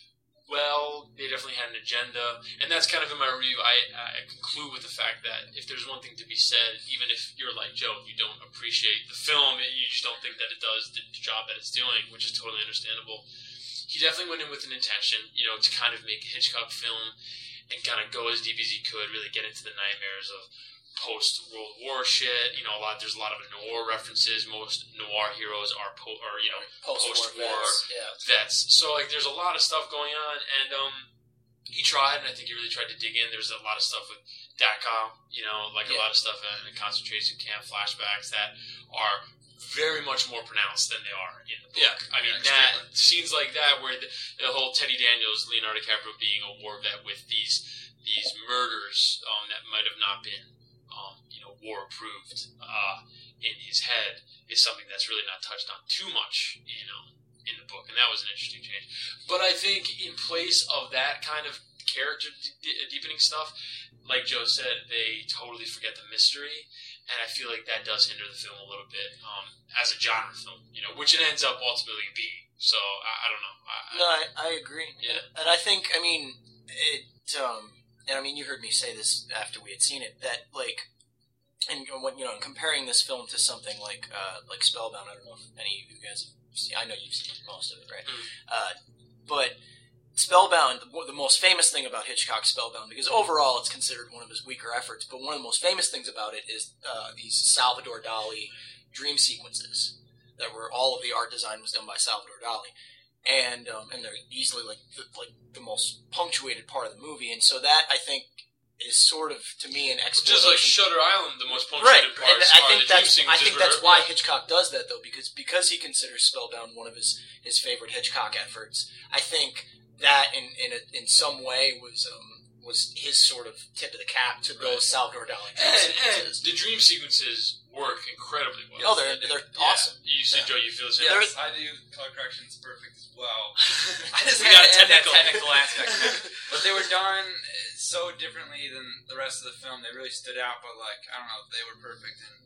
well, they definitely had an agenda, and that's kind of in my review. I, I conclude with the fact that if there's one thing to be said, even if you're like Joe, you don't appreciate the film, and you just don't think that it does the job that it's doing, which is totally understandable. He definitely went in with an intention, you know, to kind of make a Hitchcock film and kind of go as deep as he could, really get into the nightmares of post-World War shit. You know, a lot. There's a lot of noir references. Most noir heroes are, po- or you know, Post-war post-war vets, yeah. vets. So like, there's a lot of stuff going on, and um, he tried, and I think he really tried to dig in. There's a lot of stuff with Dachau, you know, like a Yeah. lot of stuff in the concentration camp flashbacks that are very much more pronounced than they are in the book. Yeah, I mean, yeah, that extremely. scenes like that where the, the whole Teddy Daniels, Leonardo DiCaprio being a war vet with these these murders um, that might have not been, um, you know, war approved uh, in his head is something that's really not touched on too much, you know, in the book, and that was an interesting change. But I think in place of that kind of character de- deepening stuff, like Joe said, they totally forget the mystery. And I feel like that does hinder the film a little bit um, as a genre film, you know, which it ends up ultimately being. So I, I don't know. I, No, I, I agree. Yeah. And I think, I mean, it, um, and I mean, you heard me say this after we had seen it, that, like, and when, you know, comparing this film to something like, uh, like Spellbound, I don't know if any of you guys have seen, I know you've seen most of it, right? Mm. Uh, but Spellbound, the, the most famous thing about Hitchcock's Spellbound, because overall it's considered one of his weaker efforts, but one of the most famous things about it is uh, these Salvador Dali dream sequences that were all of the art design was done by Salvador Dali, and um, and they're easily like the, like the most punctuated part of the movie, and so that I think is sort of to me an explanation. Just like Shutter Island, the most Right, punctuated and parts I are think the dream that's I sequences think where- that's why yeah. Hitchcock does that though, because because he considers Spellbound one of his, his favorite Hitchcock efforts. I think that in in a, in some way was um, was his sort of tip of the cap to those Right. Salvador Dali dream And, and sequences. the dream sequences work incredibly well. Oh, they're they're Yeah. awesome. You said, Joe, you feel the same? Yes, I do color corrections perfect as well. I just We had got to add that technical. technical aspect. But they were done so differently than the rest of the film. They really stood out, but like I don't know, they were perfect in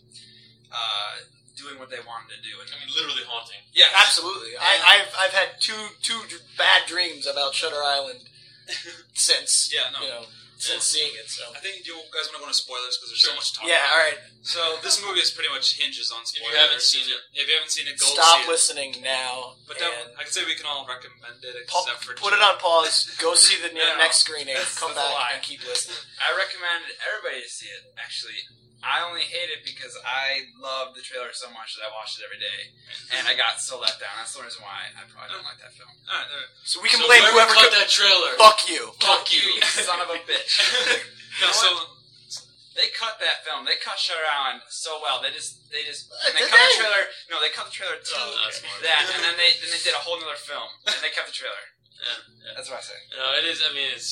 uh, doing what they wanted to do. And I mean, literally haunting. yeah, Absolutely, I, I've I've had two two dr- bad dreams about Shutter Island since Yeah, no. you know since seeing it. So I think you guys want to go into spoilers because there's so Sure. much to talk yeah, about. all right. So this movie is pretty much hinges on If spoilers. you haven't seen it, If you haven't seen it, go Stop see it. listening now. But and then, I can say we can all recommend it pa- except for put it on pause. Go see the No, no, next screening. that's- Come that's a back lie. and keep listening. I recommend everybody to see it. Actually, I only hate it because I love the trailer so much that I watch it every day, and I got so let down. That's the reason why I probably don't like that film. All right, there. So we can So blame whoever whoever. cut could- that trailer. Fuck you. Fuck you. You son of a bitch. No, so They cut that film. They cut Shutter Island so well. They just, they just, Uh, and they did cut they? the trailer. No, they cut the trailer to Oh, that's smart. that, and then they, then they did a whole nother film, and they cut the trailer. Yeah, yeah. That's what I say. No, it is. I mean, it's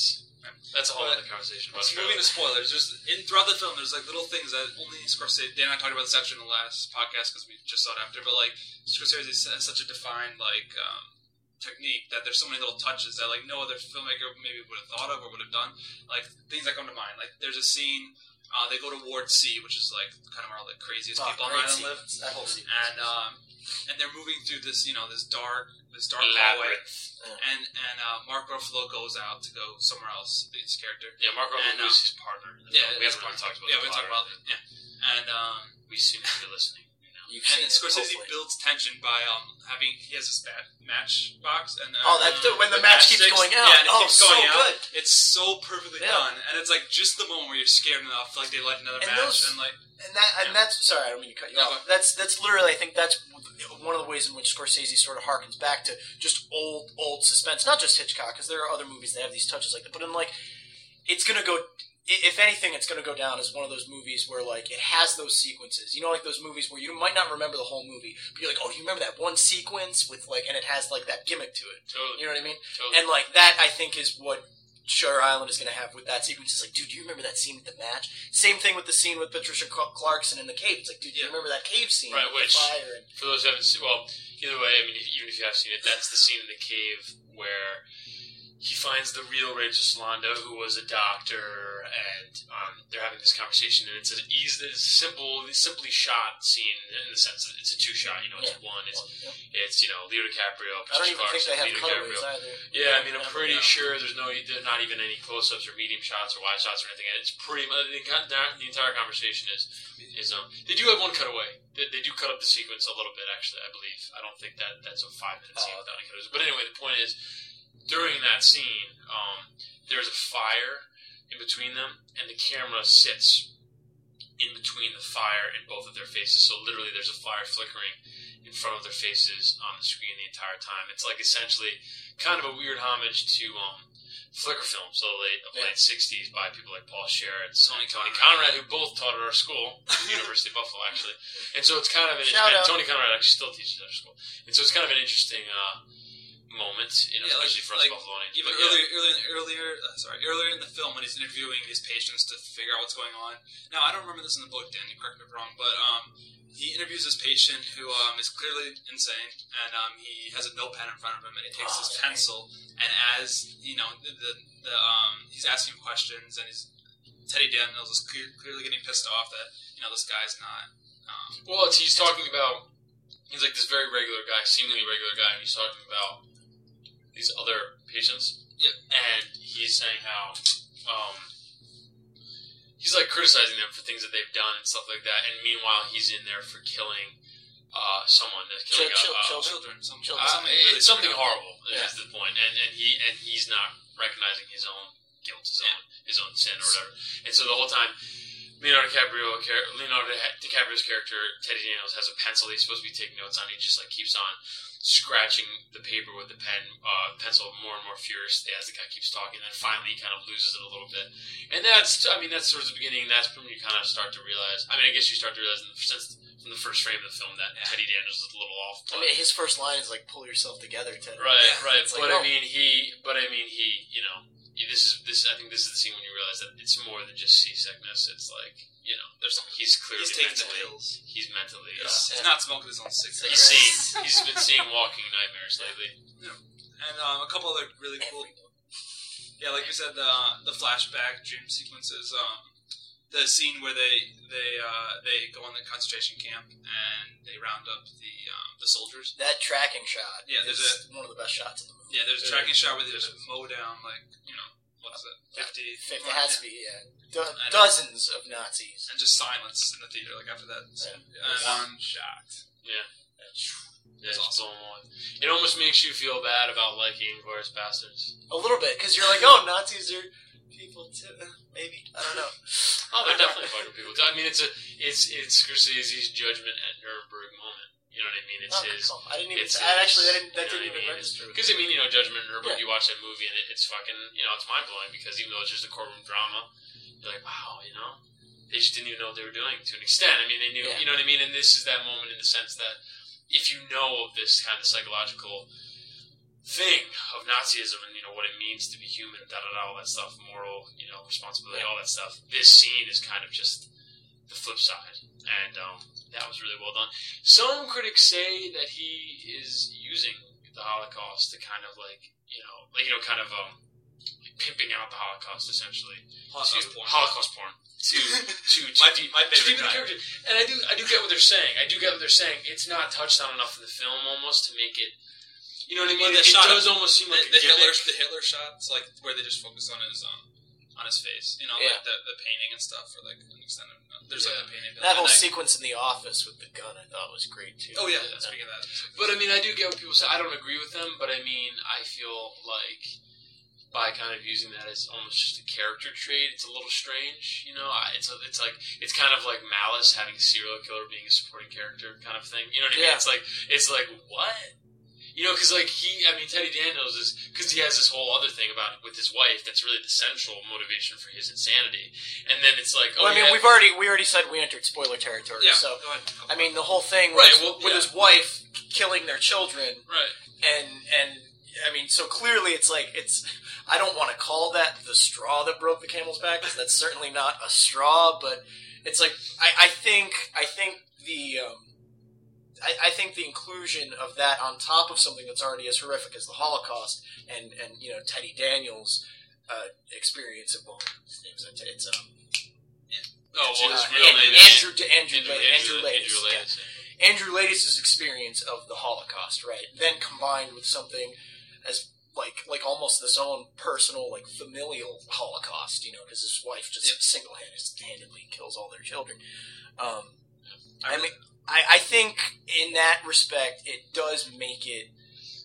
That's a whole But other conversation about So moving to spoilers, there's in throughout the film, there's like little things that only Scorsese. Dan and I talked about this actually in the last podcast because we just saw it after. But like Scorsese has such a defined like um, technique that there's so many little touches that like no other filmmaker maybe would have thought of or would have done. Like things that come to mind. Like there's a scene. Uh, they go to Ward C, which is like kind of where all the craziest Oh, people on great the island live, sequence. That whole sequence. and um, and they're moving through this you know this dark this dark hallway. And and uh, Mark Ruffalo goes out to go somewhere else. His character. Yeah, Mark And, Ruffalo uh, is his partner. Yeah, we his haven't really partner. talked about. Yeah, the we talked plot about or anything. yeah, and um, We seem to be listening. You know. You've and seen it, Scorsese hopefully. builds tension by um having he has this bad match box and uh, Oh, that's the, when the with match keeps matchsticks. going out. Yeah, and it oh, keeps so going out. good. It's so perfectly Yeah. done, and it's like just the moment where you're scared enough, like they light another And match, those- and like And that and Yeah. that's sorry, I don't mean to cut you No, off. go That's that's literally, I think that's one of the ways in which Scorsese sort of harkens back to just old old suspense. Not just Hitchcock, because there are other movies that have these touches like that. But in like, it's gonna go. i- If anything, it's gonna go down as one of those movies where like it has those sequences. You know, like those movies where you might not remember the whole movie, but you're like, oh, you remember that one sequence with like, and it has like that gimmick to it. Totally. You know what I mean? Totally. And like that, I think is what Shutter Island is going to have with that sequence. It's like, dude, do you remember that scene with the match? Same thing with the scene with Patricia Cl- Clarkson in the cave. It's like, dude, do you Yeah. remember that cave scene Right, with which- the fire? And, For those who haven't seen, well, either way, I mean, even if you have seen it, that's the scene in the cave where he finds the real Rachel Solando, who was a doctor, and um, they're having this conversation, and it's a easy, it's a simple, simply shot scene in the sense that it's a two shot. You know, it's Yeah. one, it's well, it's you know Leo DiCaprio, I don't Patricia even think Clarkson, they have Leo cutaways DiCaprio. either. Yeah, I mean, I'm pretty No. sure there's no, there's not even any close-ups or medium shots or wide shots or anything. And it's pretty much the, entire- the entire conversation is is um. They do have one cutaway. They, they do cut up the sequence a little bit, actually. I believe. I don't think that that's a five-minute scene Oh, without any cutaways. But anyway, the point is, during that scene, um, there's a fire in between them, and the camera sits in between the fire and both of their faces. So literally, there's a fire flickering in front of their faces on the screen the entire time. It's like essentially kind of a weird homage to um, flicker films of the late, of Yeah. late sixties by people like Paul Scherritz, Tony Tony Conrad. Conrad, who both taught at our school, University of Buffalo, actually. And so it's kind of an Shout and out. Tony Conrad actually still teaches at our school, and so it's kind of an interesting uh, moment, you know, Yeah, like- especially for us like, Buffalonians. even But yeah. earlier, earlier, earlier, uh, sorry, earlier in the film when he's interviewing his patients to figure out what's going on. Now, I don't remember this in the book, Dan. You correct me if I'm wrong, but um, he interviews this patient who um, is clearly insane, and um, he has a notepad in front of him, and he takes Oh, his okay. pencil, and as you know, the the, the um, he's asking him questions, and he's Teddy Daniels is clear, clearly getting pissed off that you know this guy's not. Um, Well, it's, he's talking about, he's like this very regular guy, seemingly regular guy, and he's talking about these other patients. Yep. And he's saying how, um, he's like criticizing them for things that they've done and stuff like that, and meanwhile he's in there for killing, uh, someone, uh, killing Chil- chil- a, uh, children, some, Children. uh, something really it's something screwed up. horrible, Yeah. is the point, and, and he, and he's not recognizing his own guilt, his own, his own sin or whatever, and so the whole time, Leonardo DiCaprio, char- Leonardo DiCaprio's character, Teddy Daniels, has a pencil he's supposed to be taking notes on. He just like keeps on scratching the paper with the pen, uh, pencil more and more furiously as the guy keeps talking. And then finally, he kind of loses it a little bit. And that's, I mean, that's sort of the beginning. That's when you kind of start to realize. I mean, I guess you start to realize in the, since from the first frame of the film that Yeah. Teddy Daniels is a little off. I mean, his first line is like, "Pull yourself together, Ted." Right, Yeah, right. it's like, But oh. I mean, he. But I mean, he. You know, this is this. I think this is the scene when you realize that it's more than just seasickness. It's like, you know, there's he's clearly He's taking mentally. pills. He's mentally. He's, Uh, he's not smoking his own cigarettes. he's seeing. He's been seeing walking nightmares lately. And um, a couple other really cool, yeah, like you said, the the flashback dream sequences. Um, the scene where they they uh, they go on the concentration camp and they round up the um, the soldiers. That tracking shot Yeah, there's is one of the best shots in the movie. Yeah, there's a Yeah. tracking shot where they just mow down like you know what's it, fifty, It has to be, yeah. Do- know. dozens of Nazis. and just silence in the theater like after that. So, Yeah. and, One shot. Yeah. Yeah, It's it's awesome. blown away. It almost makes you feel bad about liking Glorious Bastards. A little bit, because you're like, oh, Nazis are people too. Maybe. I don't know. Oh, they're definitely fucking people. I mean, it's a it's it's Scorsese's judgment at Nuremberg moment. You know what I mean? It's Oh, his. cool. I didn't even. It's I actually, that his- didn't, that you know didn't what I even mean? register. Because I mean, you know, Judgment at Nuremberg. Yeah. You watch that movie and it, it's fucking, you know, it's mind blowing because even though it's just a courtroom drama, you're like, wow, you know, they just didn't even know what they were doing to an extent. I mean, they knew, Yeah. you know what I mean. And this is that moment in the sense that if you know of this kind of psychological thing of Nazism and, you know, what it means to be human, da da da, all that stuff, moral, you know, responsibility, all that stuff. This scene is kind of just the flip side, and um, that was really well done. Some critics say that he is using the Holocaust to kind of like, you know, like, you know, kind of um, like pimping out the Holocaust, essentially. Holocaust to, porn. Holocaust porn. To, to, to, my, deep, my to favorite deepen the character. And I do, I do get what they're saying. I do get what they're saying. It's not touched on enough in the film, almost, to make it. You know what I mean? Well, It, it shot does of, almost seem the, like a the Hitler, gimmick. the Hitler shots, like where they just focus on his um, on his face. You know, Yeah. like the, the painting and stuff for like an extended. There's like Yeah. the painting. That whole and I- sequence in the office with the gun, I thought was great too. Oh yeah, Yeah. speaking of that. But I mean, I do get what people say. I don't agree with them, but I mean, I feel like by kind of using that as almost just a character trait, it's a little strange. You know, I, it's a, it's like it's kind of like Malice having a serial killer being a supporting character kind of thing. You know what I mean? Yeah. It's like it's like what? You know, because like he, I mean, Teddy Daniels is because he has this whole other thing about with his wife that's really the central motivation for his insanity, and then it's like, oh, Well, I mean, yeah, we've already we already said we entered spoiler territory. Yeah. So Go ahead. I mean, the whole thing Right, with, well, with yeah. his wife killing their children, right. and and I mean, so clearly it's like it's. I don't want to call that the straw that broke the camel's back, because that's certainly not a straw. But it's like I, I think I think the um, I, I think the inclusion of that on top of something that's already as horrific as the Holocaust, and and you know Teddy Daniels' uh, experience of well, his name's it's um. oh, well, his uh, real An- name is Andrew Andrew Andrew, La- Andrew, Andrew Latis, Andrew yeah. Latis. Andrew Latis' experience of the Holocaust, right? Then combined with something as like like almost his own personal, like familial Holocaust, you know, because his wife just Yeah. single-handedly kills all their children. Um, I mean, I, I think in that respect, it does make it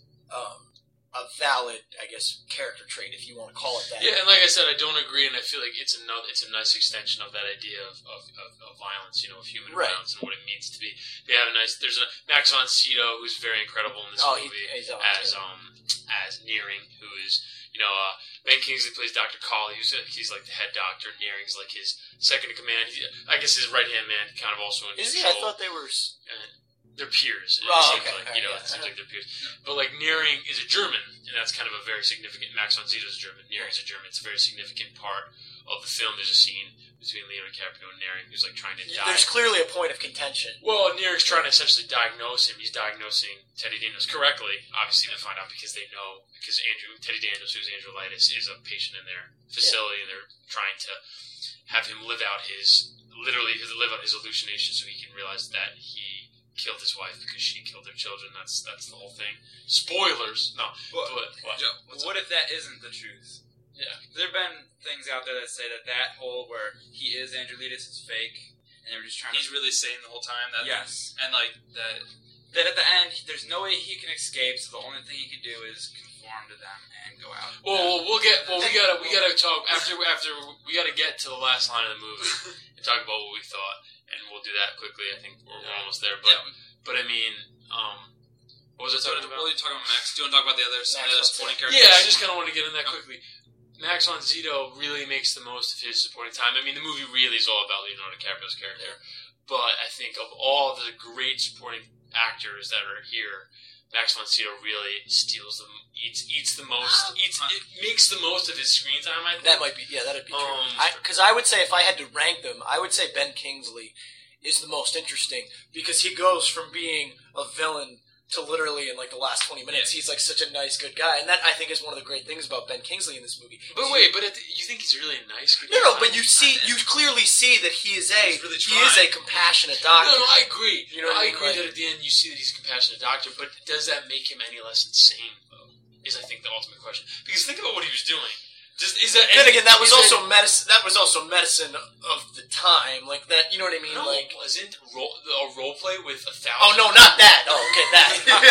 um, a valid, I guess, character trait, if you want to call it that. Yeah, and like I said, I don't agree, and I feel like it's another, it's a nice extension of that idea of, of, of, of violence, you know, of human Right. violence and what it means to be. They have a nice. There's a Max von Sydow who's very incredible in this Oh, he, movie he's awesome. as um as Nearing, who is you know uh, Ben Kingsley plays Doctor Colley, who's uh, he's like the head doctor. Nearing's like his second in command. He, I guess his right hand man, kind of also in Is he? control. I thought they were. s- And they're peers. It Oh, seems okay. like, you know, Yeah. it seems like they're peers. But like Nearing is a German, and that's kind of a very significant. Max von Sydow is German. Nearing's a German. It's a very significant part of the film. There's a scene between Leo DiCaprio and Nearing, who's like trying to die. There's clearly a point of contention. Well, Nearing's trying to essentially diagnose him. He's diagnosing Teddy Daniels correctly. Obviously, they find out because they know because Andrew Teddy Daniels, who's Andrew Lightis, is a patient in their facility, and they're trying to have him live out his literally live out his hallucination, so he can realize that he killed his wife because she killed their children. That's that's the whole thing. Spoilers. No, What, but what? Joe, what's what if that isn't the truth? Yeah. There have been things out there that say that that whole where he is Andrew Litis is fake, and they were just trying He's to. really sane the whole time. That Yes. and like that. That at the end, there's no way he can escape, so the only thing he can do is conform to them and go out. Well, well, we'll get. Well, we gotta. We gotta talk after. After we gotta get to the last line of the movie and talk about what we thought, and we'll do that quickly. I think we're, we're almost there. But Yeah. but I mean, um, what was I So, talking about? what are you talking about, Max? Do you want to talk about the other, some of the other Max, supporting characters? Yeah, I just kind of want to get in that quickly. Max von Sydow really makes the most of his supporting time. I mean, the movie really is all about Leonardo DiCaprio's character, but I think of all the great supporting actors that are here, Max von Sydow really steals them, eats eats the most, eats it makes the most of his screen time. I think That might be, yeah, that'd be true. Um, Because I, I would say if I had to rank them, I would say Ben Kingsley is the most interesting because he goes from being a villain to literally in like the last twenty minutes, he's like such a nice, good guy, and that I think is one of the great things about Ben Kingsley in this movie. But wait, but at the, you think he's really a nice guy? No, no, but you see, you clearly see that he is a He's really he is a trying. compassionate No, doctor. no, I agree. You know what I I mean? agree Like- that at the end you see that he's a compassionate doctor, but does that make him any less insane, though? Is I think the ultimate question. Because think about what he was doing. Just is that? Then again, that was is also medicine. That was also medicine of the time, like that. You know what I mean? no, Like, it wasn't role, a role play with a thousand. oh no, not that. Oh, okay, that.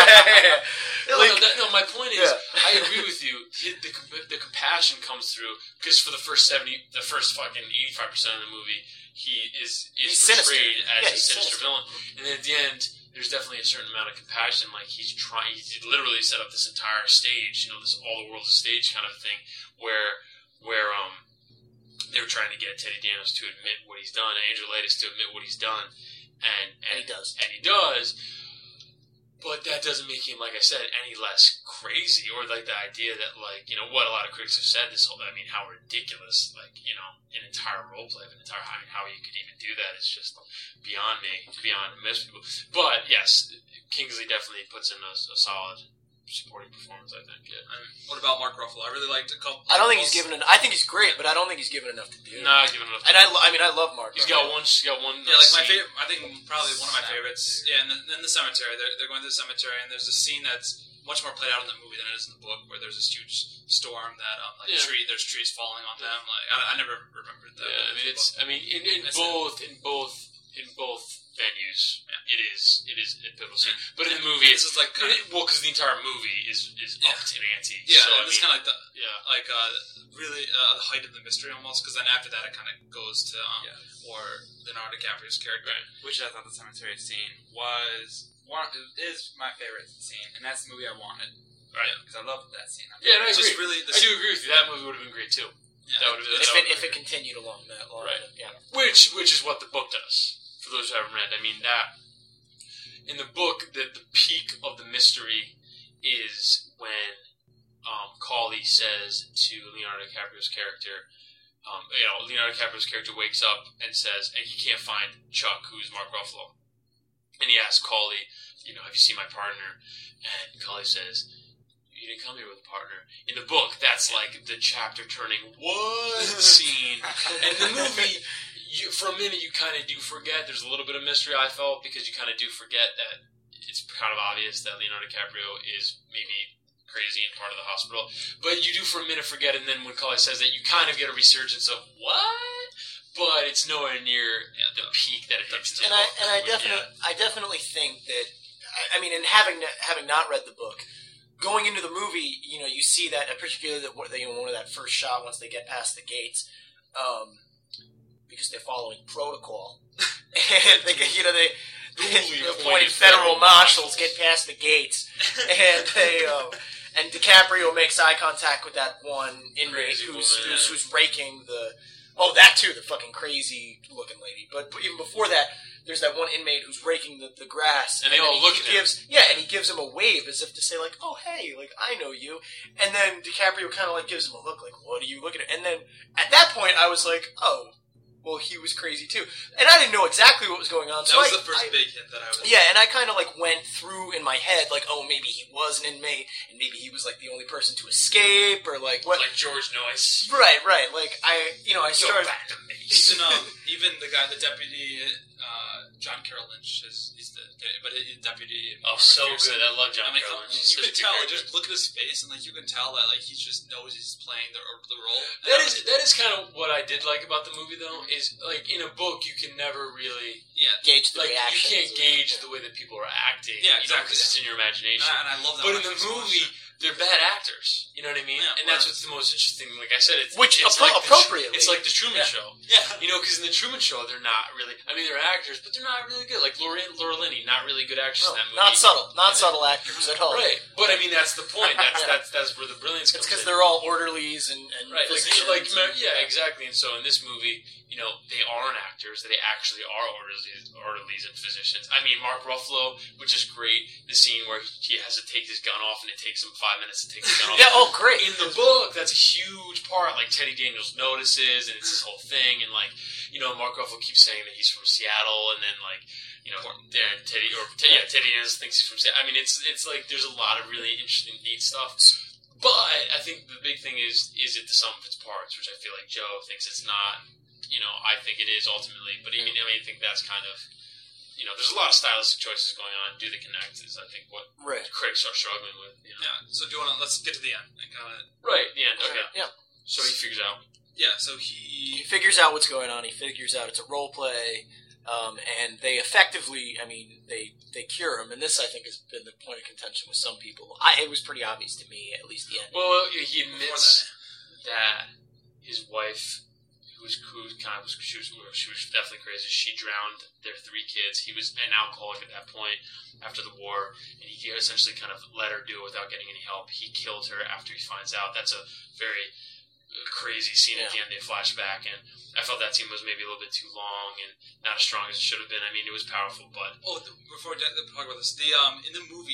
No, Like- no, that, no, my point is, Yeah. I agree with you. The, the, comp- the compassion comes through because for the first seventy, the first fucking eighty-five percent of the movie, he is is He's sinister. portrayed as Yeah, a he's sinister sinister. villain, and then at the end, there's definitely a certain amount of compassion. Like he's trying, he literally set up this entire stage, you know, this all the world's a stage kind of thing, where where um they were trying to get Teddy Daniels to admit what he's done, and Andrew Lightis to admit what he's done, and And and he does. and he does. But that doesn't make him, like I said, any less crazy, or like the idea that like you know what a lot of critics have said this whole. I mean, how ridiculous like you know an entire role play of an entire. I mean, how you could even do that is just beyond me, beyond most people. But yes, Kingsley definitely puts in a, a solid supporting performance. I think. Yeah. And what about Mark Ruffalo? I really liked a couple. I don't think he's given. An, I think he's great, but I don't think he's given enough to do. Not given enough. And I, lo- I mean, I love Mark. He's Ruffalo. got one. He's got one. Yeah, like my scene. favorite. I think probably one of my favorites. Yeah, in the, in the cemetery, they're, they're going to the cemetery, and there's a scene that's much more played out in the movie than it is in the book, where there's this huge storm that um, like Yeah. tree, there's trees falling on them. Like I, I never remembered that. Yeah, I mean, it's. I mean, in, in That's both, in both, in both venues, it is. It is a pivotal scene. But in the movie, This it's is like kind of, it, well, because the entire movie is is Yeah. up to the ante. yeah, So, I it's mean, kind of like the yeah. like uh, really uh, the height of the mystery almost, because then after that it kind of goes to um, Yeah. more Leonardo DiCaprio's character. Right. Which I thought the cemetery scene was one is my favorite scene, and that's the movie I wanted. Right. Because I loved that scene. Yeah, no, I It's agree. just really the I do agree with you. That movie would have been great too. Yeah, That would have been. If that it, would've if been it great. continued along that line, Right. yeah. Which which is what the book does. For those who haven't read, I mean that in the book, the the peak of the mystery is when um, Cawley says to Leonardo DiCaprio's character, um, you know, Leonardo DiCaprio's character wakes up and says, and he can't find Chuck, who's Mark Ruffalo, and he asks Cawley, you know, have you seen my partner? And Cawley says, you didn't come here with a partner. In the book, that's like the chapter turning what scene. And the movie, you, for a minute, you kind of do forget. There's a little bit of mystery, I felt, because you kind of do forget that it's kind of obvious that Leonardo DiCaprio is maybe crazy and part of the hospital. But you do for a minute forget, and then when Cawley says that, you kind of get a resurgence of what? But it's nowhere near the peak that it hits. And I and I definitely I definitely think that I, I mean, and having having not read the book, going into the movie, you know, you see that, particularly that you know, one of that first shot once they get past the gates, um, because they're following protocol, and they get, you know they. Duly The appointed appointed federal federal marshals marshals. get past the gates, and they um, and DiCaprio makes eye contact with that one inmate Crazy who's, woman, who's yeah. who's raking the oh that too the fucking crazy looking lady. But, but even before that, there's that one inmate who's raking the, the grass, And they all then look he at him. gives yeah, and he gives him a wave as if to say like, oh hey, like I know you, and then DiCaprio kind of like gives him a look like, what are you looking at? And then at that point, I was like, oh. Well, he was crazy too, and I didn't know exactly what was going on. That so was I, the first I, big hint that I was. yeah, and I kind of like went through in my head, like, oh, maybe he was an inmate, and maybe he was like the only person to escape, or like what? Like George Noyce. Right, right. Like I, you know, I started. Even um, even the guy, the deputy, uh, John Carroll Lynch, is he's the but the deputy. Oh, so good. I love John I mean, Carroll. you He's can such a good tell. character. Just look at his face, and like you can tell that like he just knows he's playing the the role. And That I is was- that is kind of what I did like about the movie, though. Is like in a book, you can never really yeah, Gauge the like you reactions. can't gauge the way that people are acting. Yeah, you know, exactly. because it's in your imagination. and I love that. But in when I the first watched movie, it. they're bad actors. You know what I mean? Yeah, and that's well- what's the most interesting. Like I said, it's Which it's appro- like the Tru- appropriately. it's like the Truman Yeah. Show. yeah, You know, because in the Truman Show, they're not really. I mean, they're actors, but they're not really good. Like Laura, Laura Linney, not really good actress No, in that movie. not subtle, not And- subtle actors at all. Right, but I mean that's the point. That's Yeah. that's that's where the brilliance It's comes because in. they're all orderlies and, and Right, like, physicians like and- yeah, exactly. And so in this movie, you know, they aren't actors; they actually are orderlies, orderlies and physicians. I mean, Mark Ruffalo, which is great. The scene where he has to take his gun off, and it takes him five minutes to take his gun off. yeah. Oh, great. In the book, that's a huge part. Like Teddy Daniels notices, and it's this whole thing. And like, you know, Mark Ruffalo keeps saying that he's from Seattle, and then like, you know, yeah, Teddy or Teddy, yeah, Teddy Daniels thinks he's from Seattle. I mean, it's it's like there's a lot of really interesting, neat stuff. But I think the big thing is, is it the sum of its parts, which I feel like Joe thinks it's not. You know, I think it is ultimately. But I mean, I mean, I think that's kind of, you know, there's a lot of stylistic choices going on. Do they connect? Is I think what Right. critics are struggling with. You know? yeah. So do you want to let's get to the end and kind of Right. The end. Okay. Yeah. So he figures out. yeah. So He he figures out what's going on. He figures out it's a role play, um, and they effectively, I mean, they they cure him. And this, I think, has been the point of contention with some people. I, it was pretty obvious to me, at least the end. Well, he admits that his wife, who was who kind of was she was she was definitely crazy. She drowned their three kids. He was an alcoholic at that point after the war, and he essentially kind of let her do it without getting any help. He killed her after he finds out. That's a very crazy scene at the end. They flash back, and I felt that scene was maybe a little bit too long and not as strong as it should have been. I mean, it was powerful, but oh the, before we talk about this, the um in the movie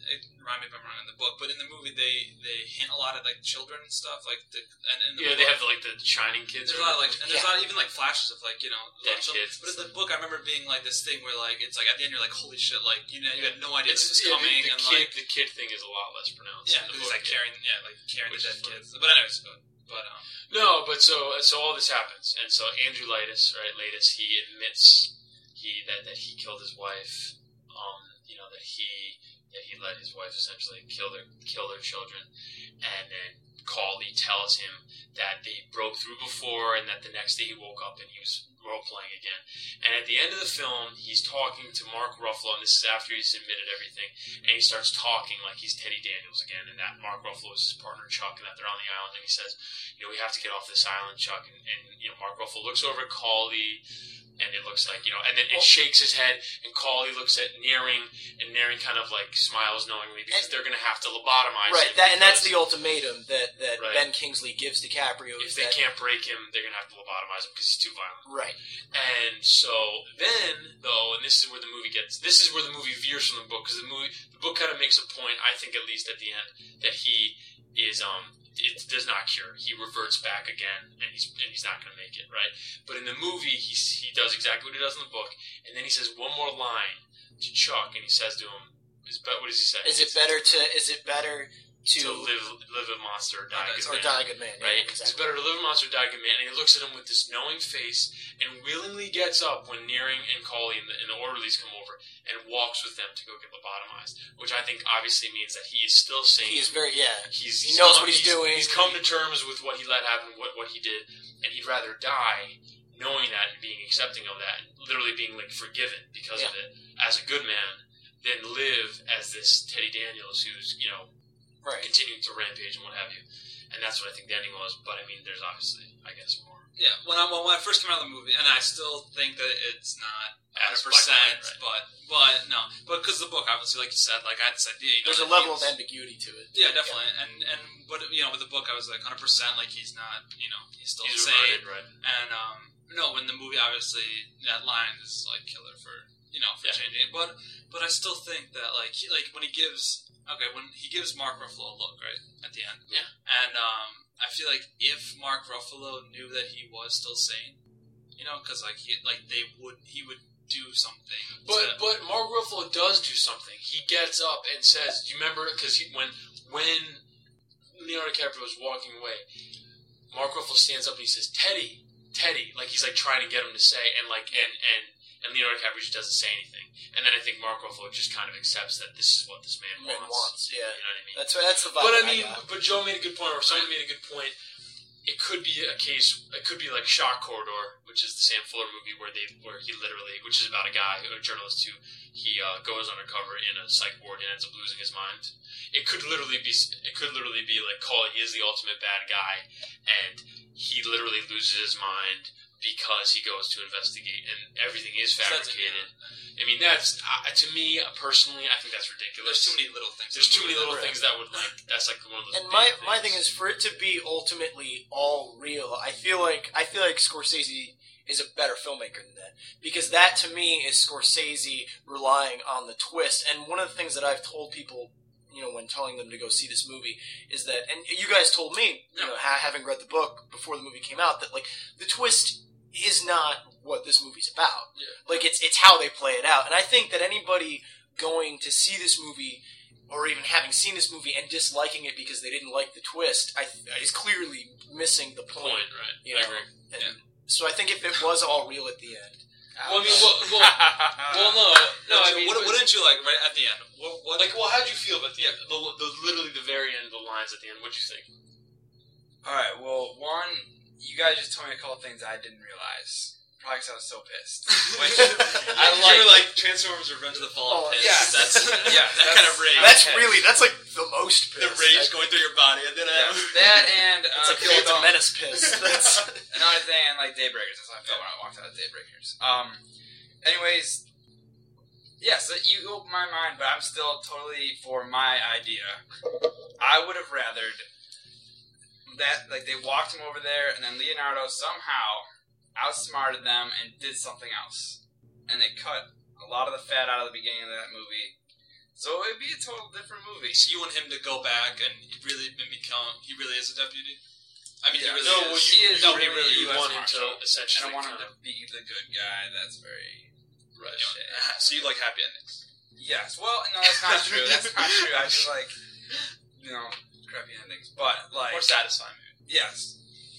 it, remind me if I'm wrong in the book, but in the movie they, they hint a lot at like children and stuff. Like the, and in the Yeah, book, they have like the shining kids. There's a lot of like, and there's Yeah. not even like flashes of like you know Dead little kids. children. But in the book, I remember being like this thing where like it's like at the end you're like holy shit, like you know you had no idea It's this was yeah, coming, the, the and kid, like the kid thing is a lot less pronounced. yeah, in the because he's book, like yeah. carrying yeah like carrying Which the is dead funny. kids. But anyways, but, but um No, but so so all this happens, and so Andrew Lightus, right, Lightus, he admits he that, that he killed his wife. Um, you know that he that he let his wife essentially kill their kill their children, and then Cawley tells him that they broke through before, and that the next day he woke up and he was role playing again. And at the end of the film, he's talking to Mark Ruffalo, and this is after he's admitted everything, and he starts talking like he's Teddy Daniels again, and that Mark Ruffalo is his partner Chuck, and that they're on the island, and he says, you know, we have to get off this island, Chuck, and, and you know, Mark Ruffalo looks over at Cawley, and it looks like, you know, and then it shakes his head, and Cawley looks at Nearing, and Nearing kind of like smiles knowingly because And- they're going to have to lobotomize Right, him. that, and that's because the ultimatum that, that Right. Ben Kingsley gives DiCaprio. If is they that, can't break him, they're going to have to lobotomize him because he's too violent. Right. And so then, though, and this is where the movie gets, this is where the movie veers from the book, because the movie, the book kind of makes a point, I think at least at the end, that he is, um, it does not cure. He reverts back again, and he's and he's not going to make it, right? But in the movie, he he does exactly what he does in the book, and then he says one more line to Chuck, and he says to him, "Is what does he say? Is it better to? Is it better to, to live live a monster or die a good or man?" die a good man? Right? Yeah, It's exactly. better to live a monster or die a good man. And he looks at him with this knowing face and willingly gets up when Nearing and Cawley and the, and the orderlies come over and walks with them to go get lobotomized, which I think obviously means that he is still sane. He's very yeah. He's, He he's knows come- what he's doing. He's come to terms with what he let happen, what, what he did, and he'd rather die knowing that and being accepting of that, and literally being like forgiven because of it as a good man, than live as this Teddy Daniels who's, you know, Right. continuing to rampage and what have you. And that's what I think the ending was. But I mean, there's obviously, I guess, more. yeah when I when I first came out of the movie, and I still think that it's not As hundred percent, black and white, right? but but no, but because the book obviously, like you said, like I had this idea. You know, There's a that level of he's- ambiguity to it. Yeah, definitely, and and but you know, with the book, I was like hundred percent, like he's not, you know, he's still He's insane. reverted, right? And um, no, when the movie, obviously, that line is like killer for you know for Yeah. changing it. But but I still think that like he, like when he gives okay when he gives Mark Ruffalo a look right at the end. Yeah. And um, I feel like if Mark Ruffalo knew that he was still sane, you know, because like he like they would he would do something. But to, but Mark Ruffalo does do something. He gets up and says, "Do you remember?" Because when when Leonardo DiCaprio was walking away, Mark Ruffalo stands up and he says, "Teddy, Teddy," like he's like trying to get him to say, and like and and and Leonardo DiCaprio just doesn't say anything. And then I think Mark Ruffalo just kind of accepts that this is what this man Man wants. wants, yeah. You know what I mean? That's that's the vibe. But I I mean, got. but Joe made a good point, or someone made a good point. It could be a case. It could be like Shock Corridor, which is the Sam Fuller movie where they, where he literally, which is about a guy, a journalist who he uh, goes undercover in a psych ward and ends up losing his mind. It could literally be. It could literally be like Cawley is the ultimate bad guy, and he literally loses his mind because he goes to investigate, and everything is fabricated. I mean, that's uh, to me personally. I think that's ridiculous. there's too many little things. There's too many little Right. things that would like. That's like one of those. And big my things. my thing is for it to be ultimately all real. I feel like I feel like Scorsese is a better filmmaker than that because that to me is Scorsese relying on the twist. And one of the things that I've told people, you know, when telling them to go see this movie is that, and you guys told me, you know, ha- having read the book before the movie came out, that like the twist is not what this movie's about. Yeah. Like it's it's how they play it out. And I think that anybody going to see this movie, or even having seen this movie and disliking it because they didn't like the twist, I is clearly missing the point. point, right? You I know? agree. And Yeah. So I think if it was all real at the end, Well, I mean, well, well, well no, no. I mean, what, but- what didn't you like right at the end? What, what like, well, how'd you feel about the, the, the literally the very end, the lines at the end? What'd you think? Alright, well, one, you guys just told me a couple things I didn't realize. Probably because I was so pissed. Which, I you like. were like Transformers: Revenge of the Fallen. Oh, pissed. yeah. that's Yeah, that that's- kind of rage. that's Okay. really that's like the most piss. the rage That- going through your body, and then Yeah, I, that and uh, It's like people Phantom don't- Menace piss. That's Another thing, and like Daybreakers. That's how I felt when I walked out of Daybreakers. Um, anyways, yes, you opened my mind, but I'm still totally for my idea. I would have rathered that, like, they walked him over there, and then Leonardo somehow outsmarted them and did something else. And they cut a lot of the fat out of the beginning of that movie So it'd be a total different movie. So you want him to go back and really become? He really is a deputy. I mean, Yeah. he really No, is. well, He is no, really he really you U S want him Marshal. to essentially. I don't want him kind to be the good guy. That's very Right. cliche. So you like happy endings? Yes. Well, no, that's not true. That's not true. I just like, you know, crappy endings. But, like... More satisfying, maybe. Yes.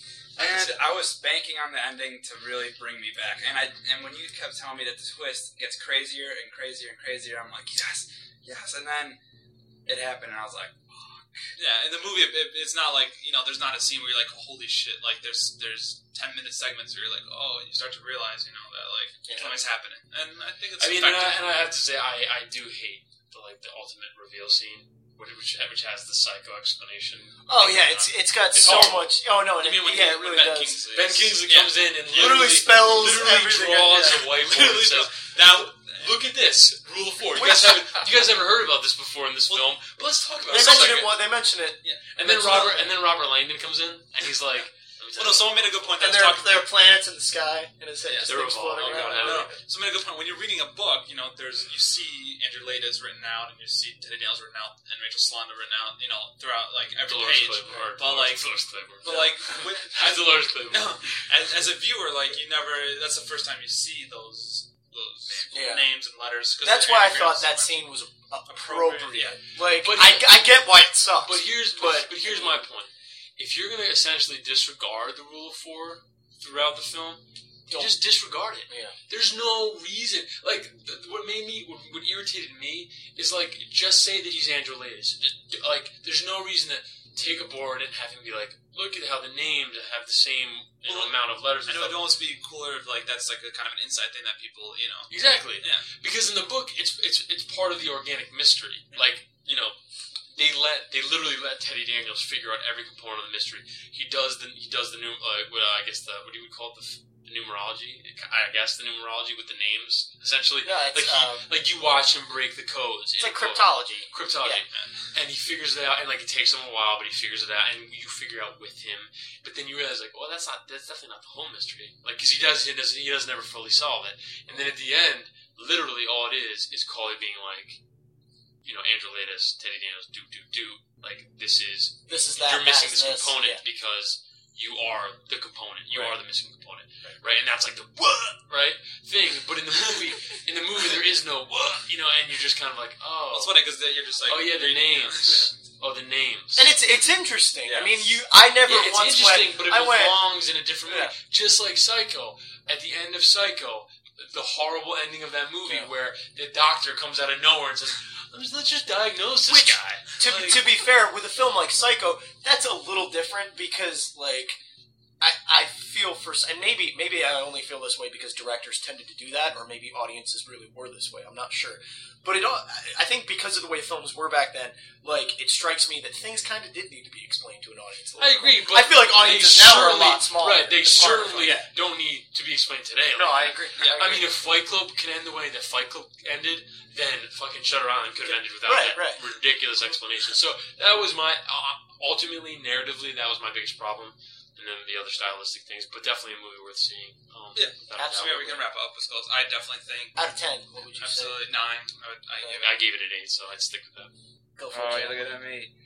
I can And see that. I was banking on the ending to really bring me back. And I and when you kept telling me that the twist gets crazier and crazier and crazier, I'm like, yes, yes. And then it happened, and I was like, Yeah, in the movie, it, it- it's not like, you know, there's not a scene where you're like, holy shit. Like, there's there's ten minute segments where you're like, oh, you start to realize, you know, that, like, Yeah. something's happening. And I think it's I mean, and I, effective. and I have to say, I, I do hate the like the ultimate reveal scene, which which, which has the psycho explanation. Oh yeah, it's it's got It's so horrible. much. Oh no, You mean when, yeah, he, it when really Ben does. Kingsley Ben is- Kingsley yeah. comes in and Literally literally, spells literally everything, draws yeah. a whiteboard and Literally says, draws- "Now look at this rule of four." You guys haven't you guys ever heard about this before in this Well, film? But let's talk about They it. for a mention it. second. Well, they mention it, And then That's Robert not- and then Robert Langdon comes in and he's like, let me tell Well, no, you someone made a good point. That and was there talking there are planets in the sky, and his head Yeah, just they're things floating evolved. around. Oh, No, God. no. So I made a good point. When you're reading a book, you know, there's you see Andrew Lata's written out, and you see Teddy Daniels written out, and Rachel Solana written out, you know, throughout like every Dolores page. Claiborne. But like, Dolores Claiborne. but like, with, as, Dolores Claiborne. no, as, as a viewer, like you never. That's the first time you see those those Yeah. names and letters. 'cause That's they're why I anagrams. thought that scene was Appropriate, appropriate. yeah. Like, But- I, I get why it sucks. But here's but, but here's my point. If you're gonna essentially disregard the rule of four throughout the film, you Don't- just disregard it. Yeah. There's no reason. Like th- what made me, what, what irritated me is like just say that he's Andrew Latis. Just, like there's no reason to take a board and have him be like, look at how the names have the same you know, Well, amount of letters. I And know it'd stuff. almost be cooler if like that's like a kind of an inside thing that people, you know. Exactly. Yeah. Because in the book, it's it's it's part of the organic mystery. Like you know, they let they literally let Teddy Daniels figure out every component of the mystery. He does the he does the new uh, what, uh, I guess the what do you would call it, the, the numerology? I guess the numerology with the names essentially. Yeah, it's, like he, um, like you watch him break the codes. it's in like quote- cryptology. Cryptology. And he figures it out, and like it takes him a while, but he figures it out, and you figure out with him. But then you realize, like, well, that's not that's definitely not the whole mystery. Like, because he does he does he does never fully solve it. And then at the end, literally all it is is Coley being like, you know, Andrew Latis, Teddy Daniels, do do do. Like this is This is that. you're missing that is this component yeah. because you are the component. You Right. are the missing component, right? And that's like the what right thing. But in the movie, in the movie, there is no what, you know, and you're just kind of like, oh, Well, it's funny because you're just like, oh yeah, the reading, you know. names. Oh, the names. And it's it's interesting. Yeah. I mean, you. I never yeah, it's once interesting, went. but it I went. belongs in a different way. Yeah. Just like Psycho. At the end of Psycho, the horrible ending of that movie Yeah. where the doctor comes out of nowhere and says, let's, let's just diagnose this Which, guy. To, Like- to be fair, with a film like Psycho, that's a little different because, like, I, I feel for, and maybe maybe I only feel this way because directors tended to do that, or maybe audiences really were this way. I'm not sure, but it all, I think because of the way films were back then, like it strikes me that things kind of did need to be explained to an audience. A little I agree, bit. but I feel like they audiences now are a certainly- lot smaller. Right, they Smarter, certainly yeah. don't need to be explained today. No, like I that. agree. I agree. mean, if Fight Club can end the way that Fight Club ended, then fucking Shutter Island could have ended without Right, that right. ridiculous explanation. So that was my, uh, ultimately, narratively, that was my biggest problem. And then the other stylistic things, but definitely a movie worth seeing. Um, Yeah, without a So doubt. yeah, we can wrap it up with skulls. I definitely think Out of ten, what would you absolutely nine. I would. I give it. I gave it an eight, so I'd stick with that. say? Go for Oh, it. yeah, look at me.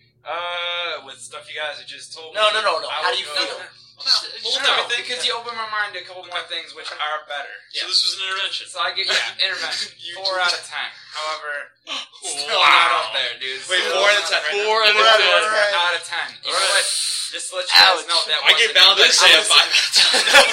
Uh, with stuff you guys have just told No, me. no, no, no. I How would do you go- feel? Well, no, Just- well, No, everything. because you opened my mind to a couple more things which are better. Yeah. So this was an intervention. So I get yeah, intervention. You Four do- out of ten. However, still Wow. not up there, dude. Wait, Still four out of not ten, up right? Four out of Four out of ten. ten. there. Out of ten. You know Alright. what? Just to let you guys Ouch. know that I gave wasn't- Valentine's Day a Listen. five out of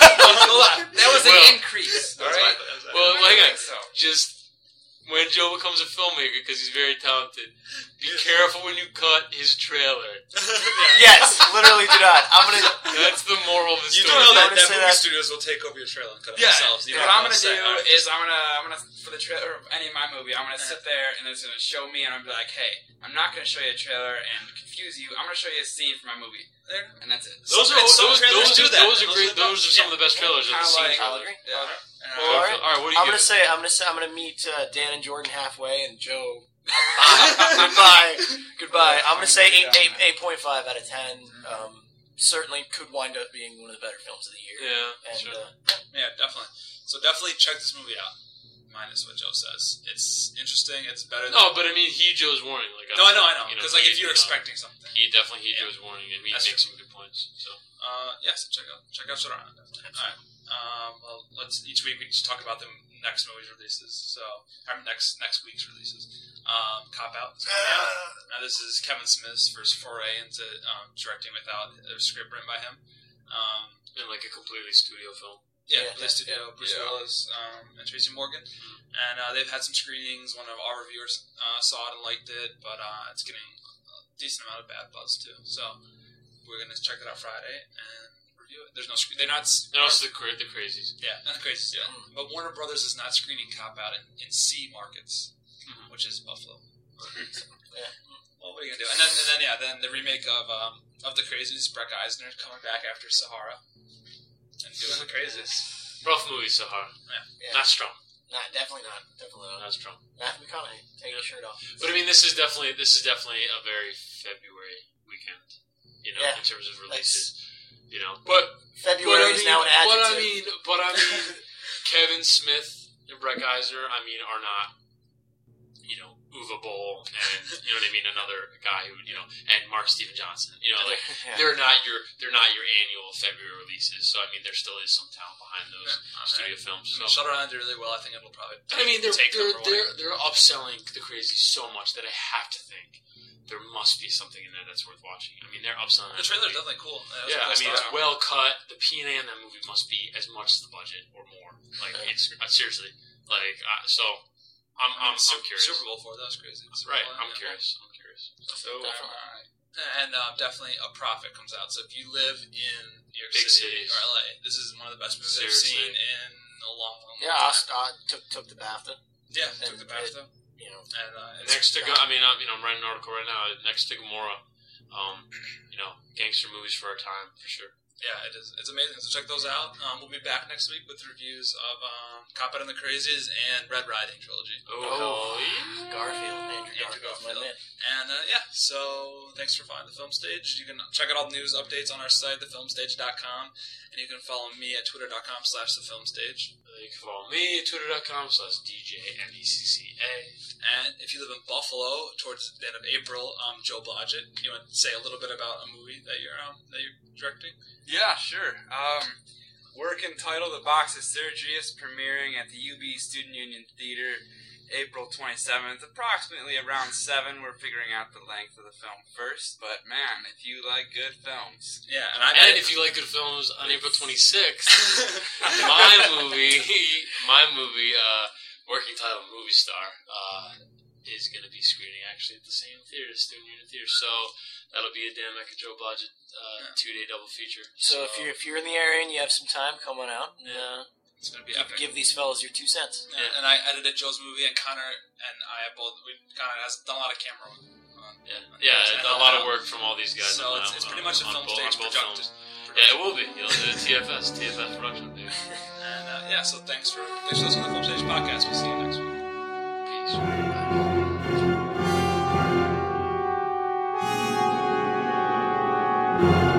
ten. That was an Well, increase. That's Alright. fine, that's fine. Well, I hang on. think so. Just when Joe becomes a filmmaker, because he's very talented, be careful when you cut his trailer. Yes, literally do not. I'm gonna. That's the moral of the You do story. know I'm that, gonna that say movie that- studios will take over your trailer and cut it Yeah. themselves. You What don't I'm have gonna to say, do alright, is I'm gonna I'm gonna for the trailer of any of my movie I'm gonna sit there and it's gonna show me and I'm gonna be like, hey, I'm not gonna show you a trailer and confuse you. I'm gonna show you a scene from my movie, There. and that's it. Those Some- are and some those, trailers those, do are- that. those are Those great. are the- Those are some of the best trailers. I've Kinda seen. like- I'll agree. Yeah. And, Well, all right. all right, what do you I'm give gonna it? say I'm gonna say I'm gonna meet uh, Dan and Jordan halfway, and Joe. goodbye, goodbye. I'm gonna say eight, eight, eight point five out of ten. Um, certainly could wind up being one of the better films of the year. Yeah, And sure. uh, yeah, definitely. So definitely check this movie out. In my minus what Joe says. It's interesting. It's better than... No, but I mean, heed Joe's warning. Like, No, I know, I know. you Because, he- like, if you're you know, expecting something... he definitely heed Yeah. Joe's warning, and he That's makes true. some good points. So, Uh, yes, check out check out Shadowrun. Definitely. All right. Um, well, let's each week we just talk about the next movie's releases. So, or next next week's releases. Um, Cop Out is coming out. Now, this is Kevin Smith's first foray into um, directing without a script written by him. Um, and like a completely studio film. yeah, Yeah, Play Studio, Bruce yeah. Willis, um, and Tracy Morgan, and uh, they've had some screenings. One of our reviewers uh, saw it and liked it, but uh, it's getting a decent amount of bad buzz too. So we're gonna check it out Friday and review it. There's no screen. They're not. s- And also the cra- the crazies. Yeah, not the craziest. Yeah, but Warner Brothers is not screening Cop Out in, in C markets, Mhm. which is Buffalo. Yeah. Well, what are you gonna do? And then, and then yeah, then the remake of um, of the Crazies, Breck Eisner coming back after Sahara and doing the Crazies. Rough movie, Sahara. Yeah. Not strong. Not, definitely not. Definitely not. Not strong. Matthew McConaughey, take your shirt off. But I mean, this is definitely this is definitely a very February weekend. You know, Yeah. in terms of releases. You know, but February but I is mean, now an adjective. But I mean, but I mean, Kevin Smith and Breck Eisner. I mean, are not. You know, Uwe Boll and you know what I mean. Another guy who you know, and Mark Steven Johnson. You know, like Yeah. they're not your they're not your annual February releases. So I mean, there still is some talent behind those studio films. So. Shadowrun did really well. I think it'll probably. I mean, they're take they're, number one. they're they're upselling the crazy so much that I have to think there must be something in there that's worth watching. I mean, they're upselling The that trailer's movie. definitely cool. Yeah, I That's mean, cool it's style. well cut. The P and A in that movie must be as much as the budget or more. Like, it's uh, seriously, like, uh, so I'm I'm, I'm Super, curious. Super Bowl four, that was crazy. Super Right, Bowl, I'm yeah. curious. I'm curious. So, Definitely. alright. And uh, definitely a Prophet comes out. So if you live in New York Big City cities. or L A, this is one of the best movies Seriously. I've seen in a long, long, long Yeah, time. Oscar uh, took took the BAFTA. Yeah, took And the BAFTA. You know, And uh, it's, Next to go, I mean, I'm, you know, I'm writing an article right now. Next to Gamora, um, you know, gangster movies for our time for sure. yeah, it is. It's amazing. So check those out. Um, we'll be back next week with reviews of um, Cop Out and the Crazies and Red Riding trilogy. Oh, Oh, hell yeah. Garfield, Andrew Andrew Garfield's my Garfield. man. And uh, yeah, so thanks for finding the Film Stage. You can check out all the news updates on our site, the film stage dot com, and you can follow me at twitter dot com slash the film stage. Uh, You can follow me at twitter dot com slash D J M E C C A. And if you live in Buffalo, towards the end of April, um, Joe Blodgett, you want to say a little bit about a movie that you're um, that you're directing? Yeah, sure. Um, work entitled The Box of Surgery is premiering at the U B Student Union Theater April twenty-seventh, approximately around seven. We're figuring out the length of the film first, but man, if you like good films, Yeah, and I And if you like good films, on April twenty-sixth, my movie, my movie, uh, working title Movie Star, uh, is going to be screening actually at the same theater, Student Union Theater. So that'll be a Dan Mecca Joe Blodgett uh, Yeah. two day double feature. So if you're if you're in the area and you have some time, come on out and uh, it's gonna be give, epic. give these fellas your two cents. Yeah, and I edited Joe's movie, and Connor and I have both. We, Connor has done a lot of camera work. on- Yeah, on yeah, this, and a helped lot of out. work from all these guys. So on, it's, it's on- pretty much a on film both- stage on both production. films. Yeah, it will be. You know, the T F S, T F S production, dude. And uh, yeah, so thanks for thanks for listening to the Film Stage podcast. We'll see you next week. Peace.